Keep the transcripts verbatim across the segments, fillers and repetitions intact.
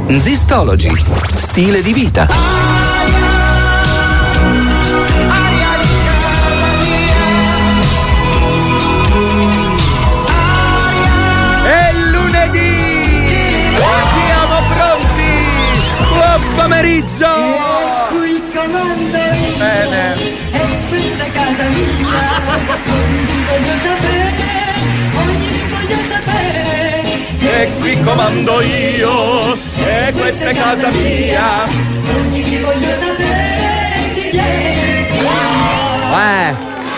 Zistology, stile di vita. È lunedì! Siamo pronti! Buon pomeriggio! Ecco il comando! Bene! È questa casa mia! Oggi voglio sapere! Oggi voglio sapere! E qui comando io! E questa è casa mia! Oggi voglio sapere! Chi viene? Eh,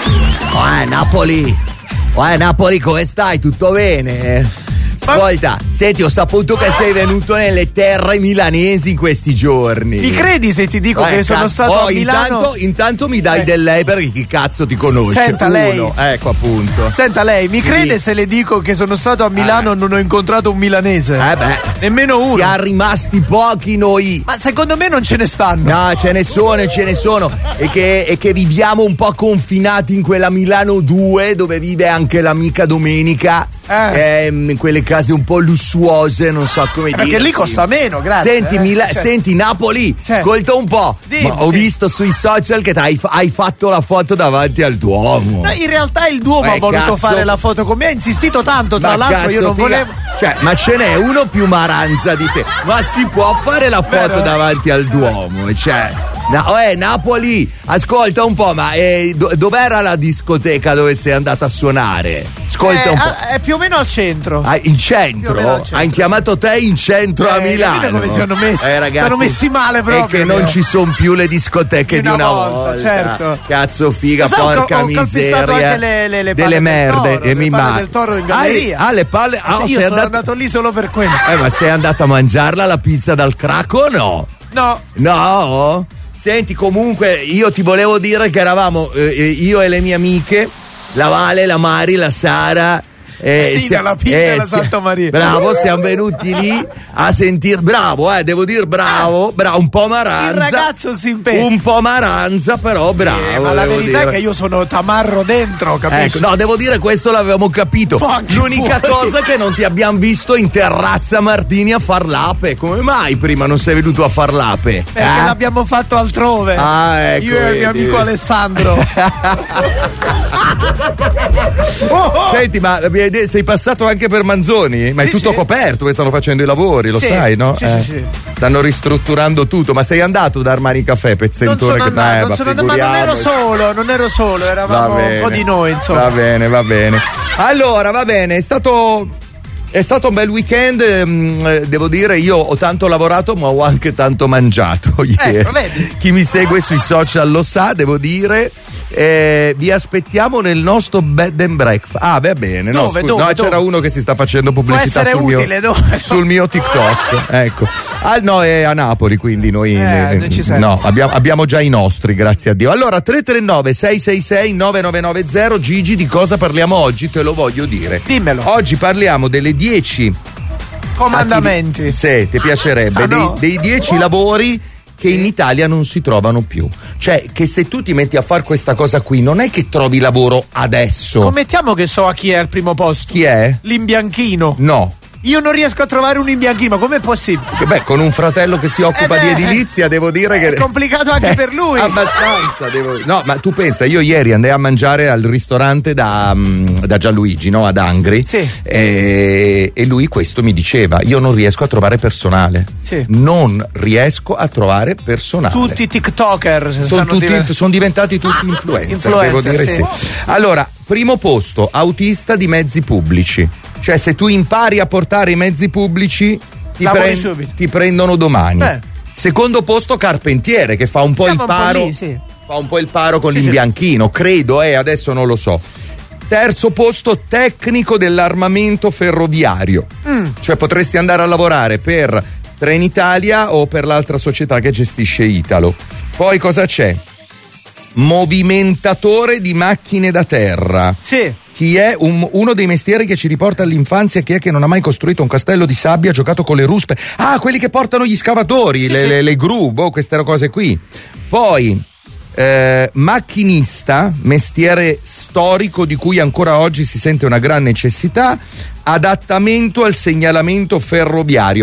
eh, Napoli, eh, Napoli, come stai? Tutto bene? Ascolta, senti, ho saputo che sei venuto nelle terre milanesi in questi giorni. Mi credi se ti dico Eh, che sono cazzo. stato oh, a Milano? Intanto, intanto mi dai Eh. del lei perché chi cazzo ti conosce? Senta, Uno. lei. Ecco appunto. Senta lei, mi crede Sì. se le dico che sono stato a Milano e non ho incontrato un milanese? Eh beh, Nemmeno uno. siamo rimasti pochi noi. Ma secondo me non ce ne stanno. No, ce ne sono, ce ne sono. E che, e che viviamo un po' confinati in quella Milano due dove vive anche l'amica Domenica. Eh. Ehm, in quelle case un po' lussuose, non so come dire. Perché lì costa meno, grazie. Senti, eh. Mila- Cioè, senti Napoli, Sì. ascolta un po'. Dimmi. Ma ho visto sui social che hai, hai fatto la foto davanti al Duomo. no, in realtà il Duomo Eh, ha voluto cazzo. fare la foto con me, ha insistito tanto, tra Ma l'altro cazzo, io non figa. volevo. Cioè, ma ce n'è uno più maranza di te. Ma si può fare la foto Vero? davanti al Duomo? Cioè, no, eh, Napoli, ascolta un po', ma eh, do- dov'era la discoteca dove sei andata a suonare? Ascolta Eh, un po'. ah, è più o meno al centro. Ah, in Più o centro? meno al centro. Hai chiamato te in centro a Eh, Milano? capite come sono messi? Eh, ragazzi, Sono messi male proprio, E che non però. ci sono più le discoteche Di di una una, volta, certo. Cazzo figa, Lo sai, ho cal- porca ho calpestato miseria. anche le- le- le Delle palle del merde, toro, e le mi palle ma- del toro in Ah, galleria. Ah, le palle. Ah, Cioè, io sei sono andato... andato lì solo per quello. Eh, ma sei andato a mangiarla la pizza dal crack o no? No. No? Senti, comunque, io ti volevo dire che eravamo eh, io e le mie amiche, la Vale, la Mari, la Sara. Eh, Lina, sia- la Pinta e la sia- Santa Maria. Bravo, siamo venuti lì a sentire. Bravo, eh, devo dire bravo, bravo, un po' maranza. Il ragazzo si impegna. Un po' maranza, però bravo. Eh, ma la devo verità dire. è che io sono tamarro dentro, capisci? Ecco, no, devo dire questo l'avevamo capito. Anche L'unica fuori. cosa è che non ti abbiamo visto in terrazza Martini a far l'ape. Come mai prima non sei venuto a far l'ape? Perché Eh? l'abbiamo fatto altrove. Ah, ecco, Io e il mio vedi. amico Alessandro. Senti, ma eh, sei passato anche per Manzoni? Ma è Sì, tutto sì. coperto, che stanno facendo i lavori, lo Sì, sai, no? sì, Eh. sì, sì. Stanno ristrutturando tutto, ma sei andato da Armani Caffè, Non pezzentone sono che andato, dai, non ma sono andato, ma non ero figuriamoci. solo, non ero solo, Va eravamo un bene, po' di noi, insomma. Va bene, va bene. Allora, va bene, è stato. È stato un bel weekend, ehm, eh, devo dire, io ho tanto lavorato ma ho anche tanto mangiato ieri. Ecco, vedi? Chi mi segue sui social lo sa, devo dire. Eh, vi aspettiamo nel nostro bed and breakfast. Ah, va bene. No, Dove, scusa, dove, no, c'era dove? uno che si sta facendo pubblicità essere sul, utile, mio, dove? sul mio TikTok. Ecco. Ah, no, è a Napoli, quindi noi. Eh, non ci serve. no, abbiamo, abbiamo già i nostri, grazie a Dio. Allora, tre tre nove sei sei sei nove nove nove zero. Gigi, di cosa parliamo oggi? Te lo voglio dire. Dimmelo. Oggi parliamo delle dieci Comandamenti. attivi- Sì, ti piacerebbe. Ah, no? dei, dei dieci lavori che in Italia non si trovano più. Cioè, che se tu ti metti a fare questa cosa qui, non è che trovi lavoro adesso. Commettiamo che so a chi è al primo posto. Chi è? L'imbianchino. No. Io non riesco a trovare un imbianchino, ma com'è possibile? Che beh, con un fratello che si occupa Eh beh, di edilizia, devo dire che. è complicato anche per lui. Abbastanza, devo. No, ma tu pensa, io ieri andai a mangiare al ristorante da, mm, da Gianluigi, no? Ad Angri. Sì. E, e lui questo mi diceva: io non riesco a trovare personale. Sì. Non riesco a trovare personale. Tutti i TikToker sono, stanno tutti, diven- sono diventati tutti influencer, Influencer, devo dire sì. sì. Allora, primo posto, autista di mezzi pubblici. Cioè, se tu impari a portare i mezzi pubblici, ti, Lavori subito. ti prendono domani. Eh. Secondo posto, carpentiere, che fa un po' Siamo il un po' paro. lì, sì. Fa un po' il paro con Sì, l'imbianchino, credo, eh, adesso non lo so. Terzo posto, tecnico dell'armamento ferroviario. Mm. Cioè, potresti andare a lavorare per Trenitalia o per l'altra società che gestisce Italo. Poi cosa c'è? Movimentatore di macchine da terra. Sì. Chi è un- uno dei mestieri che ci riporta all'infanzia? Chi è che non ha mai costruito un castello di sabbia, ha giocato con le ruspe? Ah, quelli che portano gli scavatori, Sì, le, sì. le, le gru, boh, queste cose qui. Poi eh, macchinista, mestiere storico di cui ancora oggi si sente una gran necessità. Adattamento al segnalamento ferroviario.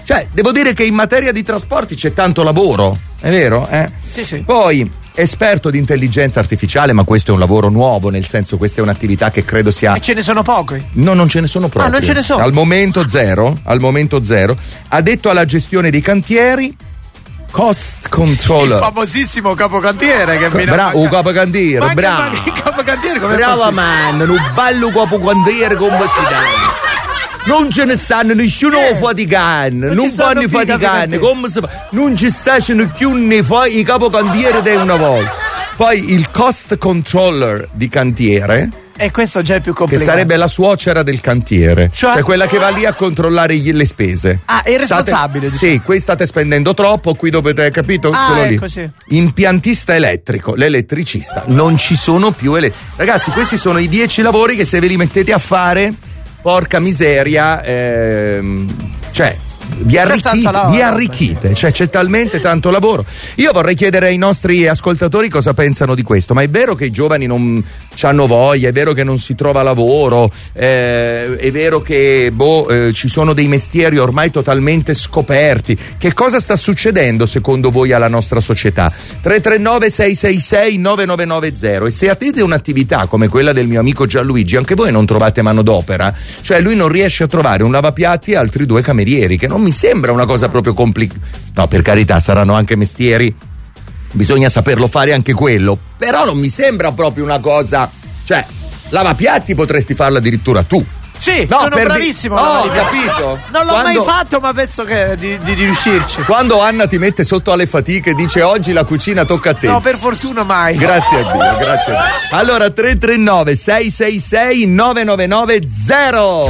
Cioè, devo dire che in materia di trasporti c'è tanto lavoro, è vero? Eh? Sì, sì. Poi, esperto di intelligenza artificiale, ma questo è un lavoro nuovo, nel senso questa è un'attività che credo sia... E ce ne sono pochi? No, non ce ne sono proprio. Ah, non ce ne sono? Al momento zero, al momento zero. Addetto alla gestione dei cantieri, cost controller. Il famosissimo capocantiere che viene Bravo, un capocantiere, bravo. Il capocantiere come Brava man, un bello capocantiere come si dà. Non ce ne stanno nessuno Eh, faticando, non non ci stanno fanno più i faticando, capocantieri. come si fa? Non ci stanno più ne fa i capocantieri di una volta. Poi il cost controller di cantiere, E questo già è più che complicato. sarebbe la suocera del cantiere, Cioè? cioè quella che va lì a controllare gli- le spese. Ah, è il responsabile, State, sì, qui state spendendo troppo, qui dovete, capito? Ah, Quello lì. ecco, sì. Impiantista elettrico, l'elettricista, non ci sono più ele- ragazzi, questi sono i dieci lavori che se ve li mettete a fare, porca miseria, ehm, cioè vi arricchite, tanto lavoro, vi arricchite, cioè c'è talmente tanto lavoro. Io vorrei chiedere ai nostri ascoltatori cosa pensano di questo, ma è vero che i giovani non hanno voglia, è vero che non si trova lavoro, eh, è vero che boh, eh, ci sono dei mestieri ormai totalmente scoperti. Che cosa sta succedendo secondo voi alla nostra società? tre tre nove sei sei sei nove nove nove zero. E se avete un'attività come quella del mio amico Gianluigi, anche voi non trovate manodopera, cioè lui non riesce a trovare un lavapiatti e altri due camerieri, che non mi sembra una cosa proprio complicata. No, per carità, saranno anche mestieri, bisogna saperlo fare anche quello, però non mi sembra proprio una cosa, cioè lavapiatti potresti farlo addirittura tu. Sì, No, sono per di- bravissimo. No, a ho lavare. capito. Non l'ho Quando- mai fatto, ma penso che di, di, di riuscirci. Quando Anna ti mette sotto alle fatiche e dice oggi la cucina tocca a te. No, per fortuna mai. Grazie a Dio, grazie a Dio. Allora tre tre nove sei sei sei nove nove nove zero.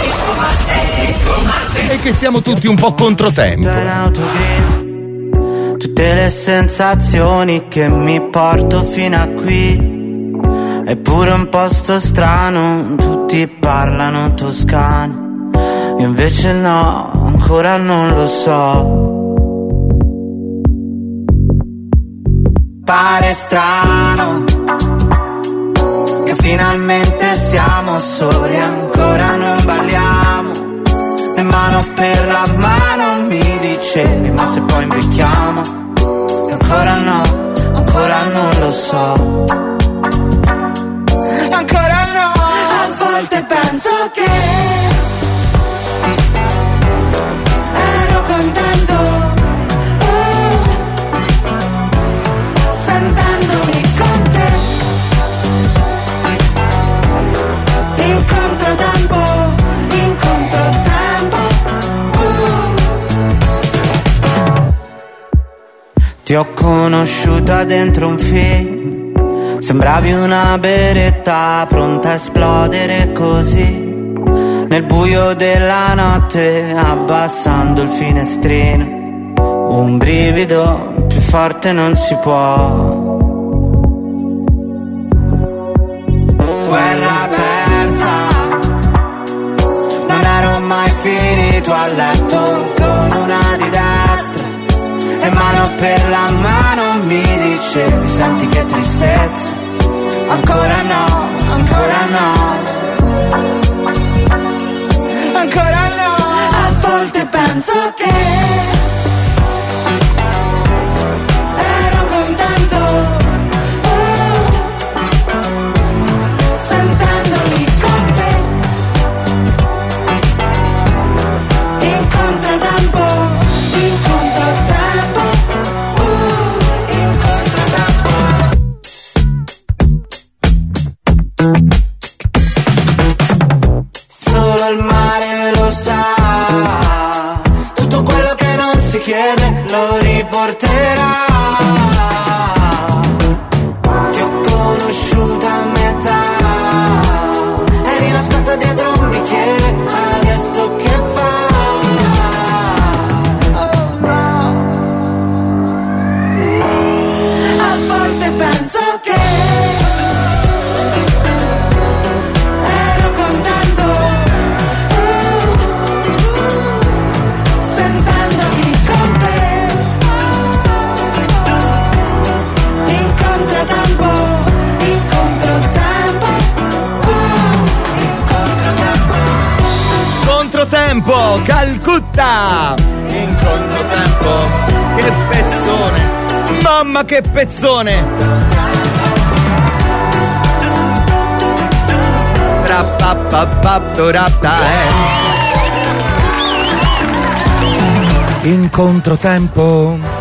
E che siamo tutti un po' controtempo. in autogrill, tutte le sensazioni che mi porto fino a qui. Eppure un posto strano, tutti parlano toscano, io invece no, ancora non lo so. Pare strano che finalmente siamo soli, ancora non balliamo, le mano per la mano mi dicevi, ma se poi invecchiamo, e ancora no, ancora non lo so. Ancora no. A volte penso che ero contento, oh, sentendomi con te. Incontro tempo, incontro tempo, uh. Ti ho conosciuta dentro un film, sembravi una beretta pronta a esplodere così nel buio della notte, abbassando il finestrino. Un brivido più forte non si può. Guerra persa, non ero mai finito a letto con una di destra e mano per la mano mi dicevi, senti che tristezza, ancora no, ancora no, ancora no. A volte penso che ero contento, oh, sentendomi con te. Incontro tempo, incontro tempo, uh, incontro tempo. Solo il mare lo sa, tutto quello che non si chiede lo riporterà. Ti ho conosciuta a metà, eri nascosta dietro un bicchiere, adesso che fai? Oh no. A volte penso che ero contento, uh, sentendomi con te. Incontro tempo, incontro tempo, uh, incontro tempo. Controtempo, Calcutta. Mamma che pezzone! In controtempo.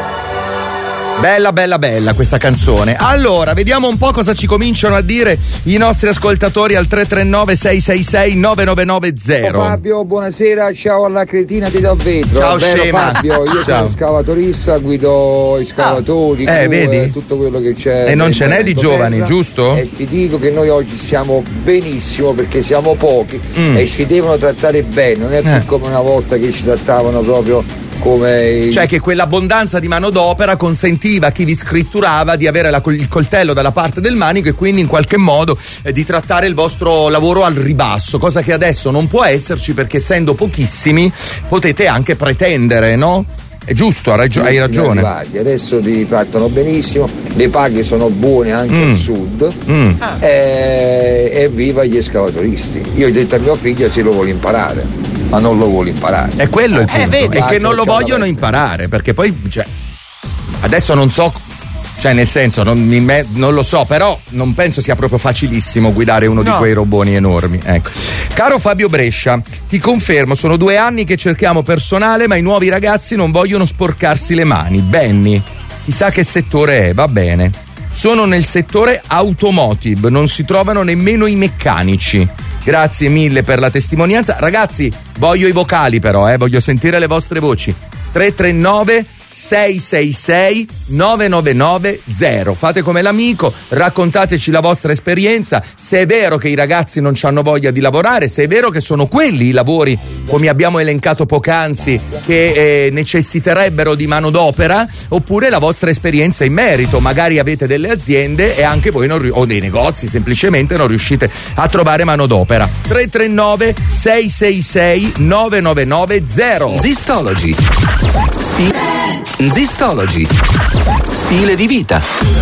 Bella, bella, bella questa canzone. Allora, vediamo un po' cosa ci cominciano a dire i nostri ascoltatori al tre tre nove sei sei sei nove nove nove zero. Oh, Fabio, buonasera, ciao alla cretina di Davvetro. Ciao Vero, scema. Fabio, io Ciao. sono scavatorista, guido i scavatori, Ah, eh, cue, vedi? tutto quello che c'è. E non nel ce n'è di movimento giovani, terra. giusto? E ti dico che noi oggi siamo benissimo perché siamo pochi Mm. e ci devono trattare bene, non è più Eh. come una volta che ci trattavano proprio come i... Cioè che quell'abbondanza di manodopera consentiva a chi vi scritturava di avere la- il coltello dalla parte del manico e quindi in qualche modo eh, di trattare il vostro lavoro al ribasso, cosa che adesso non può esserci perché essendo pochissimi potete anche pretendere, no? È giusto, ha ragio- hai ragione. Arrivati. Adesso ti trattano benissimo, le paghe sono buone anche Mm. al sud. Mm. E, e viva gli escavatoristi. Io ho detto a mio figlio se lo vuole imparare, ma non lo vuole imparare. È quello il punto, vedi. è che Ah, non lo c'è una vogliono vecchia. imparare, perché poi, cioè, adesso non so, cioè nel senso, non, mi me- non lo so, però non penso sia proprio facilissimo guidare uno di No. quei roboni enormi. Ecco. Caro Fabio Brescia, ti confermo, sono due anni che cerchiamo personale, ma i nuovi ragazzi non vogliono sporcarsi le mani. Benny, chissà che settore è, va bene. Sono nel settore automotive, non si trovano nemmeno i meccanici. Grazie mille per la testimonianza. Ragazzi, voglio i vocali però, eh, voglio sentire le vostre voci. tre tre nove sei sei sei nove nove nove zero. Fate come l'amico, raccontateci la vostra esperienza, se è vero che i ragazzi non hanno voglia di lavorare, se è vero che sono quelli i lavori, come abbiamo elencato poc'anzi, che eh, necessiterebbero di manodopera, oppure la vostra esperienza in merito. Magari avete delle aziende e anche voi non, ri- o dei negozi semplicemente non riuscite a trovare manodopera. tre tre nove sei sei sei nove nove nove zero. Zistology. Sti- Zistology. Stile di vita.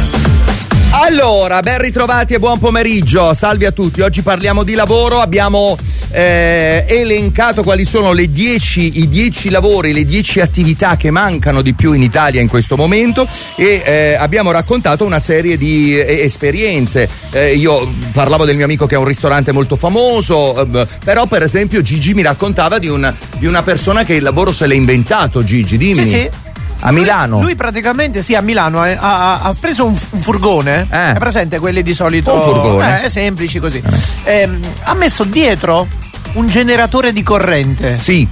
Allora, ben ritrovati e buon pomeriggio, salve a tutti. Oggi parliamo di lavoro, abbiamo eh, elencato quali sono le dieci, i dieci lavori, le dieci attività che mancano di più in Italia in questo momento e eh, abbiamo raccontato una serie di eh, esperienze. Eh, io parlavo del mio amico che ha un ristorante molto famoso, eh, però per esempio Gigi mi raccontava di, un, di una persona che il lavoro se l'è inventato. Gigi, dimmi. Sì, sì. A Milano? Lui, lui praticamente, sì, a Milano eh, ha, ha preso un, un furgone. Eh. È presente quelli di solito? Un furgone. Eh, semplici così. Ehm, ha messo dietro un generatore di corrente. Sì.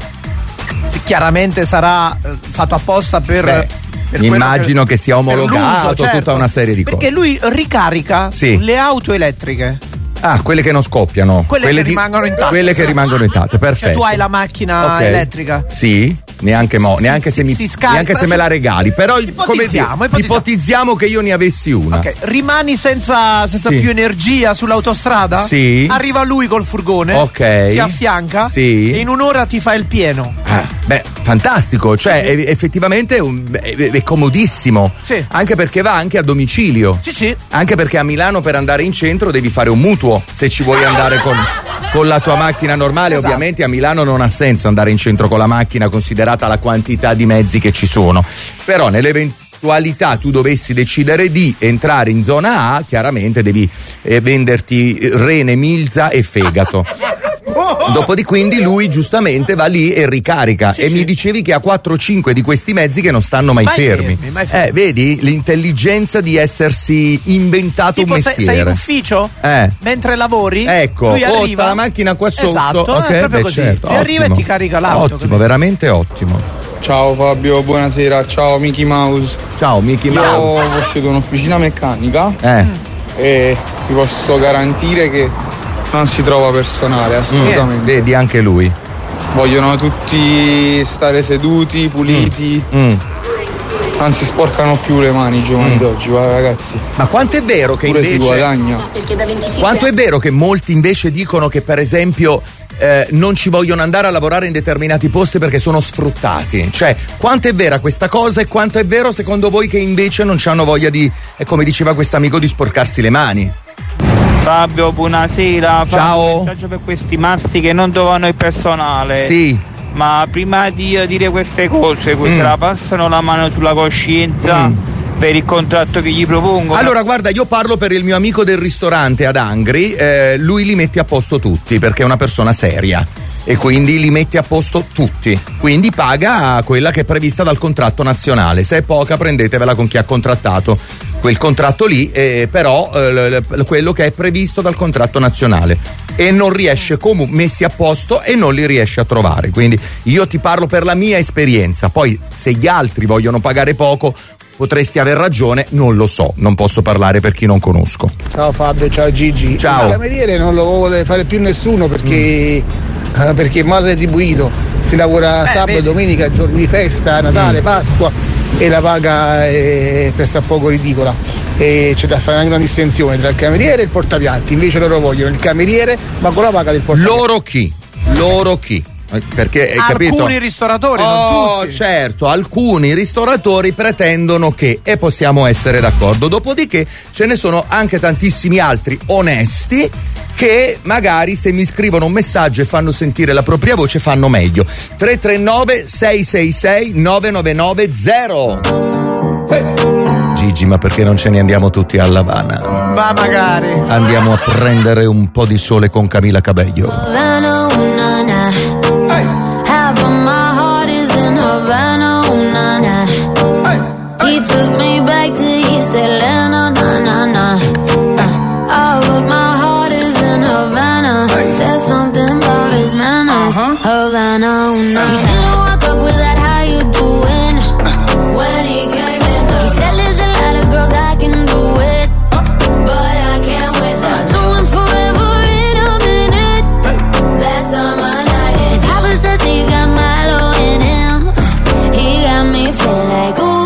Chiaramente sarà eh, fatto apposta per. Beh, per immagino quello che sia per omologato, l'uso, certo. tutta una serie di Perché cose. lui ricarica Sì. le auto elettriche. Ah, quelle che non scoppiano. Quelle che di- rimangono intatte. Quelle che rimangono intatte, perfetto. Cioè tu hai la macchina Ok. elettrica. Sì, neanche mo, Si- neanche si- se mi si scarica. neanche se me la regali, però come Ipotizziamo, dire, ipotizziamo. ipotizziamo che io ne avessi una. Ok, rimani senza, senza Sì. più energia sull'autostrada? Sì. Arriva lui col furgone. Ok. Si affianca. Sì. E in un'ora ti fa il pieno. Ah, beh, fantastico, cioè è- effettivamente è, un- è- è comodissimo. Sì. Anche perché va anche a domicilio. Sì, sì. Anche perché a Milano per andare in centro devi fare un mutuo se ci vuoi andare con, con la tua macchina normale. Esatto. Ovviamente a Milano non ha senso andare in centro con la macchina considerata la quantità di mezzi che ci sono. Però nell'eventualità tu dovessi decidere di entrare in zona A, chiaramente devi eh, venderti rene, milza e fegato. Dopodiché quindi lui giustamente va lì e ricarica. Sì, e sì. mi dicevi che ha quattro cinque di questi mezzi che non stanno mai, Mai fermi. fermi, mai fermi. Eh, vedi l'intelligenza di essersi inventato Tipo un sei, mestiere. sei in ufficio? Eh. Mentre lavori? Ecco, lui oh, arriva. sta la macchina qua sotto. Esatto, Ok, è proprio beh, così. certo, Ti arriva e ottimo. ti carica l'auto. Ottimo, veramente ottimo. Ciao Fabio, buonasera, ciao Mickey Mouse. Ciao Mickey Io Mouse. possiedo un'officina meccanica Eh. e vi posso garantire che non si trova personale, assolutamente. Vedi anche lui. Vogliono tutti stare seduti, puliti, Mm. non si sporcano più le mani i giovani d'oggi, guarda ragazzi. Ma quanto è vero che Pure si invece guadagna. Quanto è vero che molti invece dicono che per esempio eh, non ci vogliono andare a lavorare in determinati posti perché sono sfruttati? Cioè, quanto è vera questa cosa e quanto è vero secondo voi che invece non hanno voglia di, eh, come diceva quest'amico, di sporcarsi le mani? Fabio, buonasera. Ciao. Fabio, un messaggio per questi masti che non trovano il personale. Sì. Ma prima di dire queste cose, mm. se la passano la mano sulla coscienza Mm. per il contratto che gli propongono? Allora guarda, io parlo per il mio amico del ristorante ad Angri, eh, lui li mette a posto tutti perché è una persona seria e quindi li mette a posto tutti, quindi paga quella che è prevista dal contratto nazionale, se è poca prendetevela con chi ha contrattato quel contratto lì, eh, però eh, quello che è previsto dal contratto nazionale, e non riesce comunque messi a posto e non li riesce a trovare, quindi io ti parlo per la mia esperienza, poi se gli altri vogliono pagare poco potresti aver ragione, non lo so, non posso parlare per chi non conosco. Ciao Fabio, ciao Gigi. Ciao. Il cameriere non lo vuole fare più nessuno perché, mm. uh, perché è mal retribuito, si lavora eh, sabato, vedi. domenica, giorni di festa, Natale, mm. Pasqua, e la paga è pressappoco ridicola, e c'è da fare anche una distinzione tra il cameriere e il portapiatti, invece loro vogliono il cameriere ma con la paga del portapiatti. Loro chi? Loro chi? Perché hai alcuni capito? ristoratori, oh, non tutti. Certo, alcuni ristoratori pretendono che, e possiamo essere d'accordo, dopodiché ce ne sono anche tantissimi altri onesti che magari se mi scrivono un messaggio e fanno sentire la propria voce fanno meglio. Tre tre nove sei sei sei nove nove nove zero. eh. Gigi, ma perché non ce ne andiamo tutti a Havana? Ma magari andiamo a prendere un po' di sole con Camila Cabello. Havana, una, na. Hey. Half of my heart is in Havana, una, na. Hey. He took me back to East Atlanta, na, na, na. Uh, all of my heart is in Havana. Hey. There's something about his manners. Uh-huh. Havana, una. Uh-huh. He didn't walk up with that how you doing uh. when he came in. The- he said there's a lot of girls I can do it, uh. but I can't with them. Doing forever in a minute. Hey. That's all my. Says he got Milo in him. He got me feeling like ooh.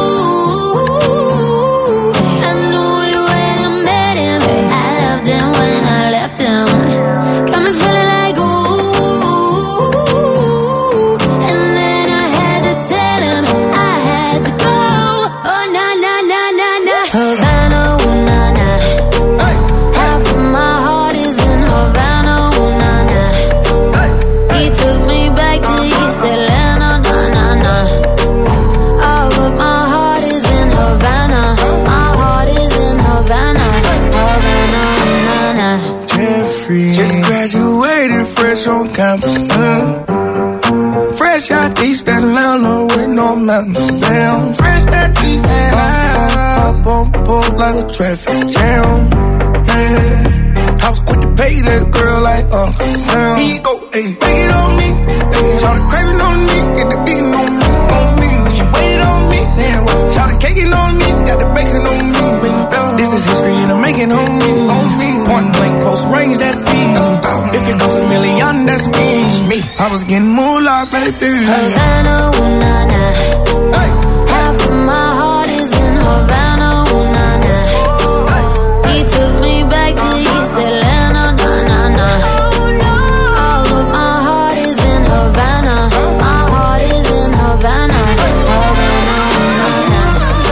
I knew it when I met him. I loved him when I left him. Got me feeling like ooh. And then I had to tell him I had to go. Oh na na na na na. Havana, ooh na na. Half of my heart is in Havana, ooh na na. He took me back to East Atlanta, na na na. Oh, but my heart is in Havana. My heart is in Havana, Havana, na na. Jeffrey just graduated, fresh on campus. Mm. Fresh out East Atlanta with no mountains down. Fresh out East Atlanta, up on board like a traffic jam. Yeah. I was quick to pay that girl like Uncle Sam. He go, ayy, take it on me. Ayy, shout the craving on me, get the beating on me, on me. She waited on me, yeah, well, shout the caking on me, got the bacon on me. This is history and I'm making on me, on me. Point blank, close range, that beat. If it goes a million, that's me, me. I was getting moolah, baby. Havana, ooh na na. Hey. Half of my heart is in Havana, ooh na na. Hey. He took me back to East Atlanta, na na na. All of my heart is in Havana. My heart is in Havana, Havana, na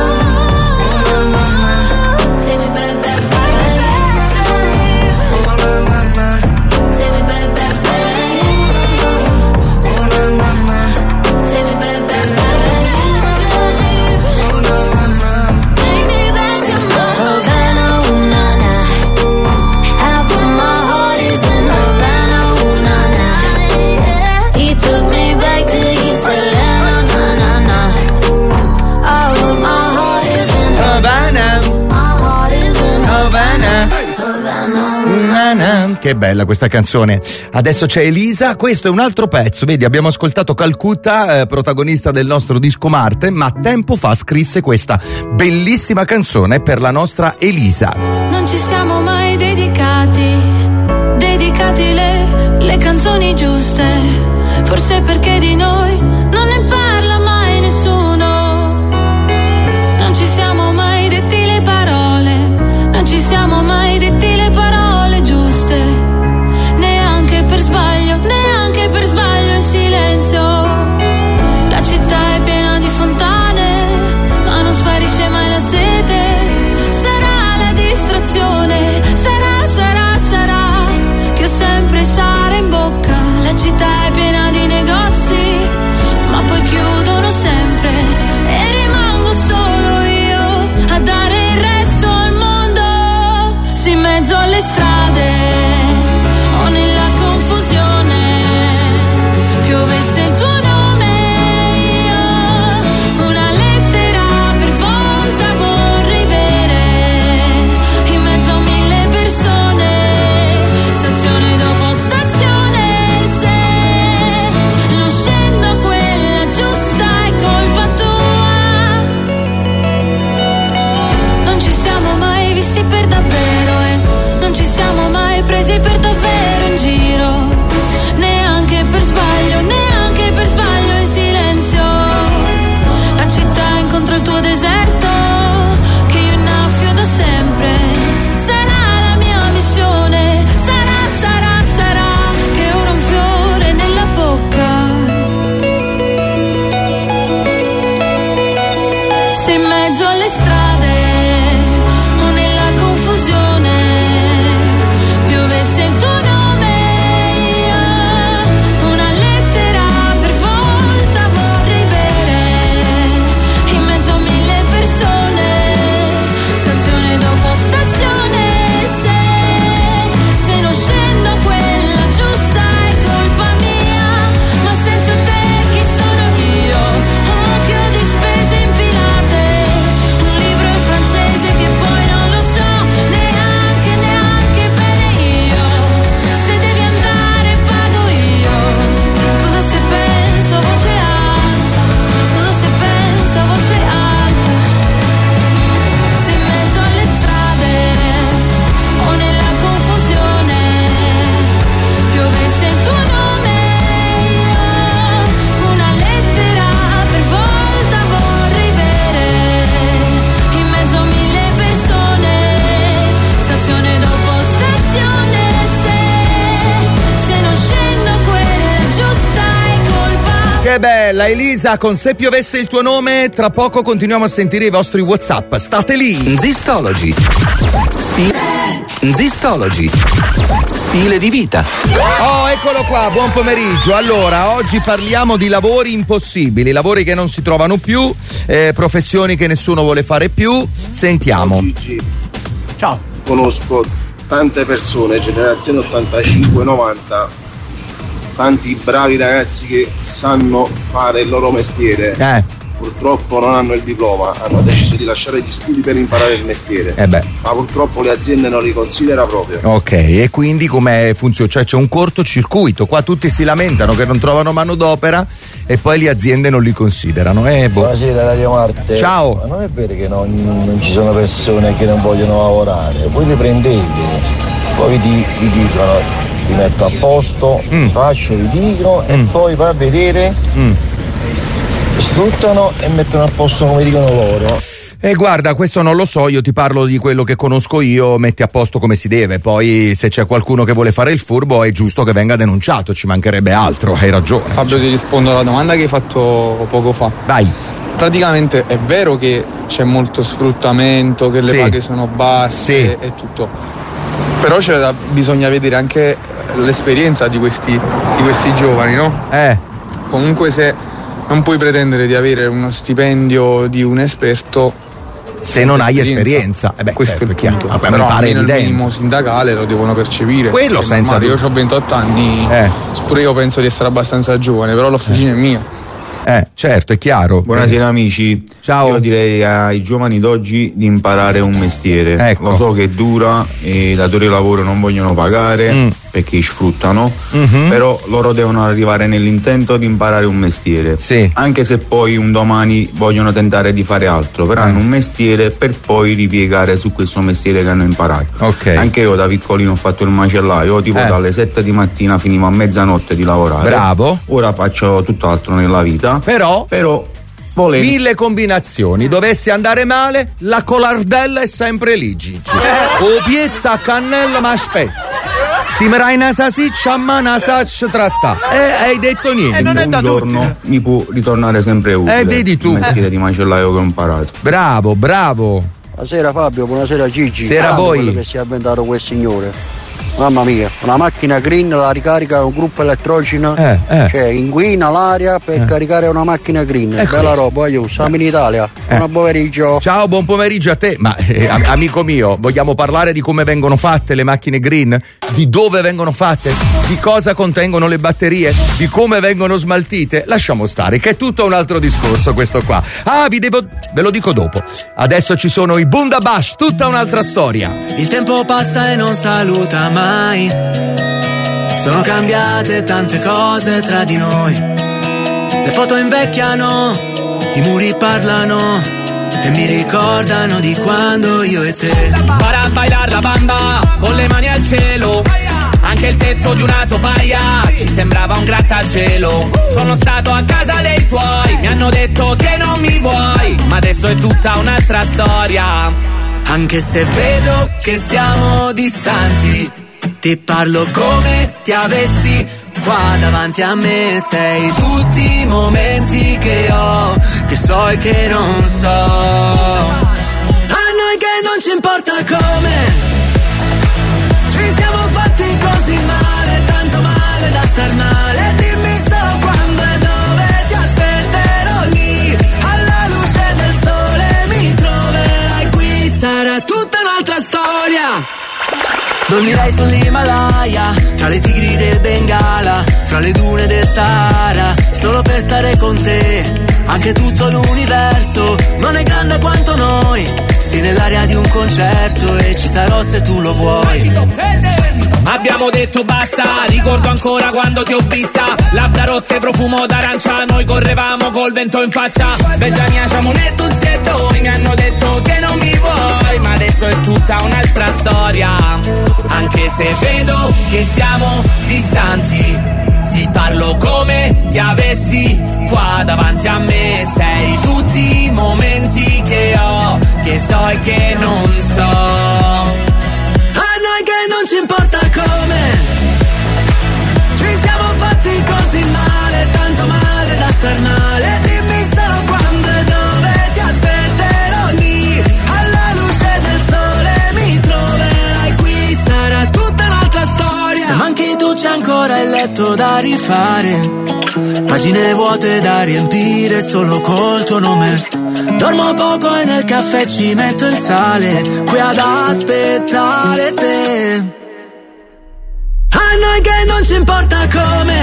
na. Take me back, back, back. Take me back, back, back. Take me back, back, back. Take me back to my Havana, ooh na na. Half of my heart is in Havana, ooh na na. He took me back to East Atlanta, na na na. All of my heart is in Havana. My heart is in Havana. Havana. Na-na. Che bella questa canzone. Adesso c'è Elisa, questo è un altro pezzo. Vedi, abbiamo ascoltato Calcutta, eh, protagonista del nostro disco Marte, ma tempo fa scrisse questa bellissima canzone per la nostra Elisa. Non ci siamo mai dedicati, dedicati le, le canzoni giuste. Forse perché di noi non ne parla mai nessuno. Non ci siamo mai detti le parole, non ci siamo mai detti le parole giuste. Neanche per sbaglio, neanche per sbaglio in silenzio. La città è piena di fontane, ma non sparisce mai la sete. Sarà la distrazione, sarà, sarà, sarà che ho sempre sale in bocca. La città è piena di negozi, alle strade o nella confusione piovesse il tuo nome, io una lettera per volta vorrei bere in mezzo a mille persone, stazione dopo stazione. Se, se non scendo quella giusta è colpa mia, ma senza te chi sono io? Un mucchio di spese impilate, un libro in francese che poi non lo so neanche, neanche bene io. Se devi andare pago io. Scusa se penso a voce alta, scusa se penso a voce alta. Se in mezzo alle strade o nella confusione piovesse il tuo nome, io una lettera per volta vorrei bere in mezzo a mille persone, stazione dopo stazione. Se, se non scendo quella giusta è colpa. Che bella Elisa, con Se piovesse il tuo nome. Tra poco continuiamo a sentire i vostri WhatsApp. State lì. Zistology. Sti- Zistology. Stile di vita. Oh, eccolo qua, buon pomeriggio. Allora, oggi parliamo di lavori impossibili, lavori che non si trovano più, eh, professioni che nessuno vuole fare più. Sentiamo. Ciao. Conosco tante persone, generazione ottantacinque novanta, tanti bravi ragazzi che sanno fare il loro mestiere. Eh. Purtroppo non hanno il diploma, hanno deciso di lasciare gli studi per imparare il mestiere. Eh beh. Ma purtroppo le aziende non li considera proprio. Ok, e quindi come funziona? Cioè c'è un cortocircuito, qua tutti si lamentano che non trovano manodopera e poi le aziende non li considerano. Eh, boh. Buonasera Radio Marte. Ciao. Ma non è vero che non, non ci sono persone che non vogliono lavorare, voi li prendete, poi vi, vi dicono, vi metto a posto, Mm. faccio, vi dico e poi va a vedere, Mm. sfruttano e mettono a posto come dicono loro. E guarda, questo non lo so, io ti parlo di quello che conosco io, metti a posto come si deve, poi se c'è qualcuno che vuole fare il furbo è giusto che venga denunciato, ci mancherebbe altro, hai ragione. Fabio, ti rispondo alla domanda che hai fatto poco fa. Vai. Praticamente è vero che c'è molto sfruttamento, che le Sì. paghe sono basse Sì. e tutto, però c'è da- bisogna vedere anche l'esperienza di questi, di questi giovani, no? Eh. Comunque se non puoi pretendere di avere uno stipendio di un esperto se non hai esperienza. Eh beh, questo certo, è il punto. chiaro. Ma mi Però pare almeno il evidente. minimo sindacale lo devono percepire. Quello È senza normale. Io dubbio. ho ventotto anni, Eh. pure io penso di essere abbastanza giovane, però l'officina è mia. Eh, certo, è chiaro. Buonasera amici. Ciao. Io direi ai giovani d'oggi di imparare un mestiere. Ecco. Lo so che è dura e i datori di lavoro non vogliono pagare Mm. perché sfruttano, Mhm. però loro devono arrivare nell'intento di imparare un mestiere. Sì. Anche se poi un domani vogliono tentare di fare altro, però Eh. hanno un mestiere per poi ripiegare su questo mestiere che hanno imparato. Ok. Anche io da piccolino ho fatto il macellaio, tipo Eh. dalle sette di mattina finivo a mezzanotte di lavorare. Bravo. Ora faccio tutt'altro nella vita. Però, Però volendo. mille combinazioni, dovesse andare male, la colardella è sempre lì, Gigi. O piezza a cannella, ma aspetta. Si mraina sasiccia a mana saccia tratta. E hai detto niente. un giorno mi può ritornare sempre utile Eh, vedi tu. il mestiere di macellaio che ho imparato. Bravo, bravo. Buonasera Fabio, buonasera Gigi. Sera a Bravo voi. quello che si è inventato quel signore. Mamma mia, una macchina green la ricarica un gruppo elettrogeno, Eh, eh. cioè inquina l'aria per Eh. caricare una macchina green. Ecco. Bella roba, voglio, siamo in Italia. Eh. Buon pomeriggio. Ciao, buon pomeriggio a te. Ma eh, am- amico mio, vogliamo parlare di come vengono fatte le macchine green? Di dove vengono fatte? Di cosa contengono le batterie? Di come vengono smaltite? Lasciamo stare, che è tutto un altro discorso questo qua. Ah, vi devo. ve lo dico dopo. Adesso ci sono i Bundabash, tutta un'altra storia. Il tempo passa e non saluta mai. Sono cambiate tante cose tra di noi. Le foto invecchiano, i muri parlano e mi ricordano di quando io e te. Para a bailar la bamba con le mani al cielo. Anche il tetto di una topaia ci sembrava un grattacielo. Sono stato a casa dei tuoi, mi hanno detto che non mi vuoi, ma adesso è tutta un'altra storia. Anche se vedo che siamo distanti, ti parlo come ti avessi qua davanti a me. Sei tutti i momenti che ho, che so e che non so. ci importa come ci siamo fatti così male, tanto male da star male. Dimmi solo quando e dove ti aspetterò lì, alla luce del sole mi troverai qui. Sarà tutta un'altra storia. Dormirai sull'Himalaya, tra le tigri del Bengala, fra le dune del Sahara, solo per stare con te. Anche tutto l'universo non è grande quanto noi, sì nell'aria di un concerto e ci sarò se tu lo vuoi. Abbiamo detto basta, ricordo ancora quando ti ho vista, labbra rosse e profumo d'arancia, noi correvamo col vento in faccia. Benjamina Ciamone tutti e due mi hanno detto che non mi vuoi, ma adesso è tutta un'altra storia. Anche se vedo che siamo distanti, ti parlo come ti avessi qua davanti a me. Sei tutti i momenti che ho, che so e che non so. A noi che non ci importa come ci siamo fatti così male, tanto male da star male. Dimmi solo quando e dove ti aspetterò lì, alla luce del sole mi troverai qui. Sarà tutta un'altra storia. Se manchi tu c'è ancora il letto da rifare, pagine vuote da riempire solo col tuo nome. Dormo poco e nel caffè ci metto il sale, qui ad aspettare te. A noi che non ci importa come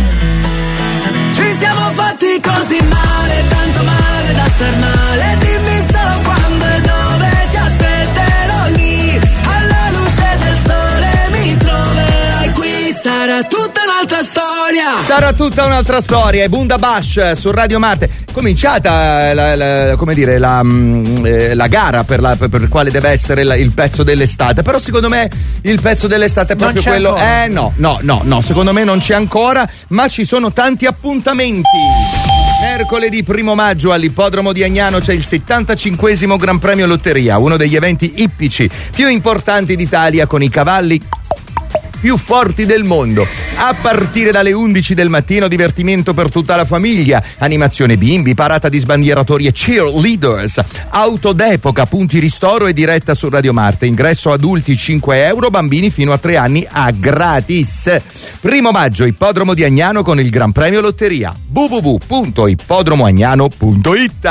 ci siamo fatti così male, tanto male da star male. Dimmi solo quando e dove ti aspetterò lì, alla luce del sole mi troverai qui. Sarà tutta un'altra storia. Sarà tutta un'altra storia. E Bunda Bash su Radio Marte. Cominciata la, la, come dire la, la gara per la per, per quale deve essere la, il pezzo dell'estate. Però secondo me il pezzo dell'estate è proprio quello. Ancora. Eh no, no, no, no, secondo me non c'è ancora, ma ci sono tanti appuntamenti. Mercoledì primo maggio all'Ippodromo di Agnano c'è il settantacinquesimo Gran Premio Lotteria, uno degli eventi ippici più importanti d'Italia, con i cavalli più forti del mondo. A partire dalle undici del mattino, divertimento per tutta la famiglia, animazione bimbi, parata di sbandieratori e cheerleaders, auto d'epoca, punti ristoro e diretta su Radio Marte. Ingresso adulti cinque euro, bambini fino a tre anni a gratis. Primo maggio, Ippodromo di Agnano con il Gran Premio Lotteria. w w w punto ippodromoagnano punto i t.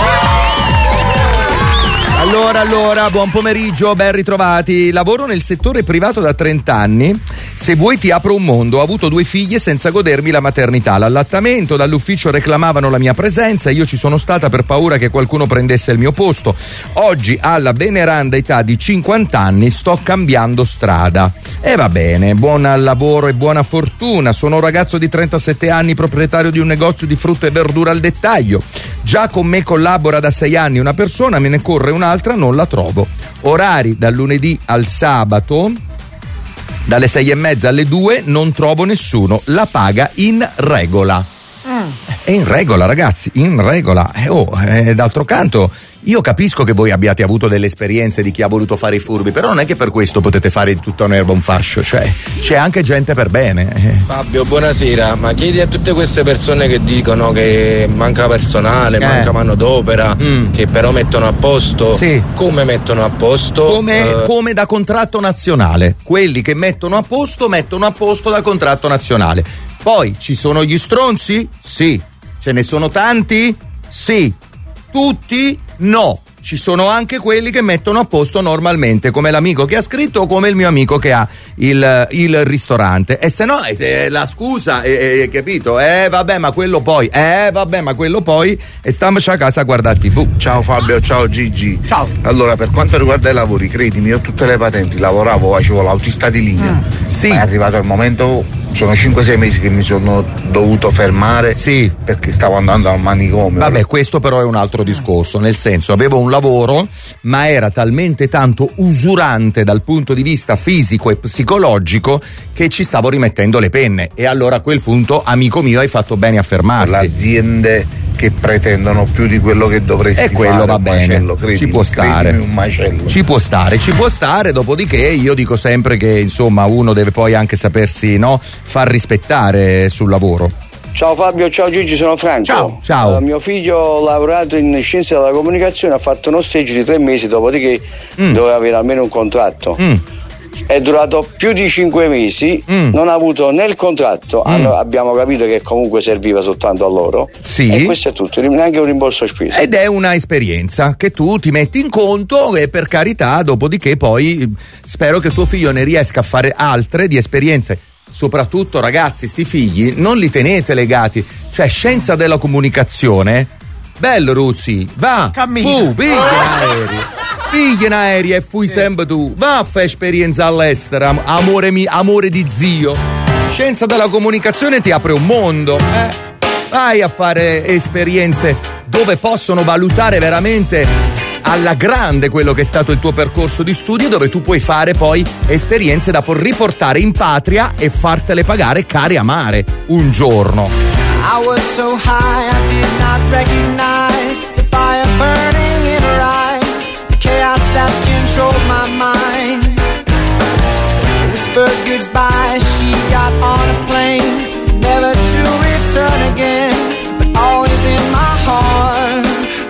Allora, allora, buon pomeriggio, ben ritrovati. Lavoro nel settore privato da trenta anni. Se vuoi ti apro un mondo. Ho avuto due figlie senza godermi la maternità, l'allattamento. Dall'ufficio reclamavano la mia presenza. Io ci sono stata per paura che qualcuno prendesse il mio posto. Oggi, alla veneranda età di cinquanta anni, sto cambiando strada. E va bene, buon lavoro e buona fortuna. Sono un ragazzo di trentasette anni, proprietario di un negozio di frutta e verdura al dettaglio. Già con me collabora da sei anni una persona, me ne corre un'altra, non la trovo. Orari dal lunedì al sabato, dalle sei e mezza alle due, non trovo nessuno. La paga in regola. Mm. È in regola, ragazzi, in regola. Eh, oh, eh, d'altro canto, io capisco che voi abbiate avuto delle esperienze di chi ha voluto fare i furbi, però non è che per questo potete fare di tutta un'erba un fascio, cioè c'è anche gente per bene. Fabio, buonasera, ma chiedi a tutte queste persone che dicono che manca personale, eh. manca manodopera, mm. che però mettono a posto, sì. come mettono a posto? Come, uh... come da contratto nazionale, quelli che mettono a posto, mettono a posto da contratto nazionale. Poi ci sono gli stronzi? Sì. Ce ne sono tanti? Sì. Tutti? No. Ci sono anche quelli che mettono a posto normalmente, come l'amico che ha scritto o come il mio amico che ha il, il ristorante. E se no, eh, la scusa, eh, eh, capito? Eh vabbè, ma quello poi, eh vabbè, ma quello poi, e stiamo a casa a guardare tivù. Ciao Fabio, ciao Gigi. Ciao. Allora, per quanto riguarda i lavori, credimi, io ho tutte le patenti, lavoravo, facevo l'autista di linea. Mm. Sì. Ma è arrivato il momento, sono cinque sei mesi che mi sono dovuto fermare, sì, perché stavo andando al manicomio. Vabbè, questo però è un altro discorso, nel senso, avevo un lavoro, ma era talmente tanto usurante dal punto di vista fisico e psicologico che ci stavo rimettendo le penne, e allora a quel punto, amico mio, hai fatto bene a fermarti. Le aziende che pretendono più di quello che dovresti e quello fare, va bene, macello, credimi, ci può stare, un macello. ci può stare, ci può stare. Dopodiché io dico sempre che insomma uno deve poi anche sapersi, no, far rispettare sul lavoro. Ciao Fabio, ciao Gigi, sono Franco. Ciao. Ciao. Uh, mio figlio ha lavorato in scienze della comunicazione, ha fatto uno stage di tre mesi, dopodiché mm. doveva avere almeno un contratto. Mm. È durato più di cinque mesi, mm. non ha avuto né il contratto, mm. hanno, abbiamo capito che comunque serviva soltanto a loro. Sì. E questo è tutto, neanche un rimborso spese. Ed è una esperienza che tu ti metti in conto e per carità, dopodiché poi spero che tuo figlio ne riesca a fare altre di esperienze. Soprattutto ragazzi, sti figli non li tenete legati, cioè scienza della comunicazione, bello Ruzzi, va, cammina, fu, piglia in aereo, piglia in aereo e fui sempre tu, va a fare esperienza all'estero, amore, mi, amore di zio, scienza della comunicazione ti apre un mondo, eh? Vai a fare esperienze dove possono valutare veramente alla grande quello che è stato il tuo percorso di studio, dove tu puoi fare poi esperienze da riportare in patria e fartele pagare cari amare un giorno. I was so high I did not recognize the fire burning in her eyes, the chaos that controlled my mind. I whispered goodbye, she got on a plane, never to return again, but always in my heart.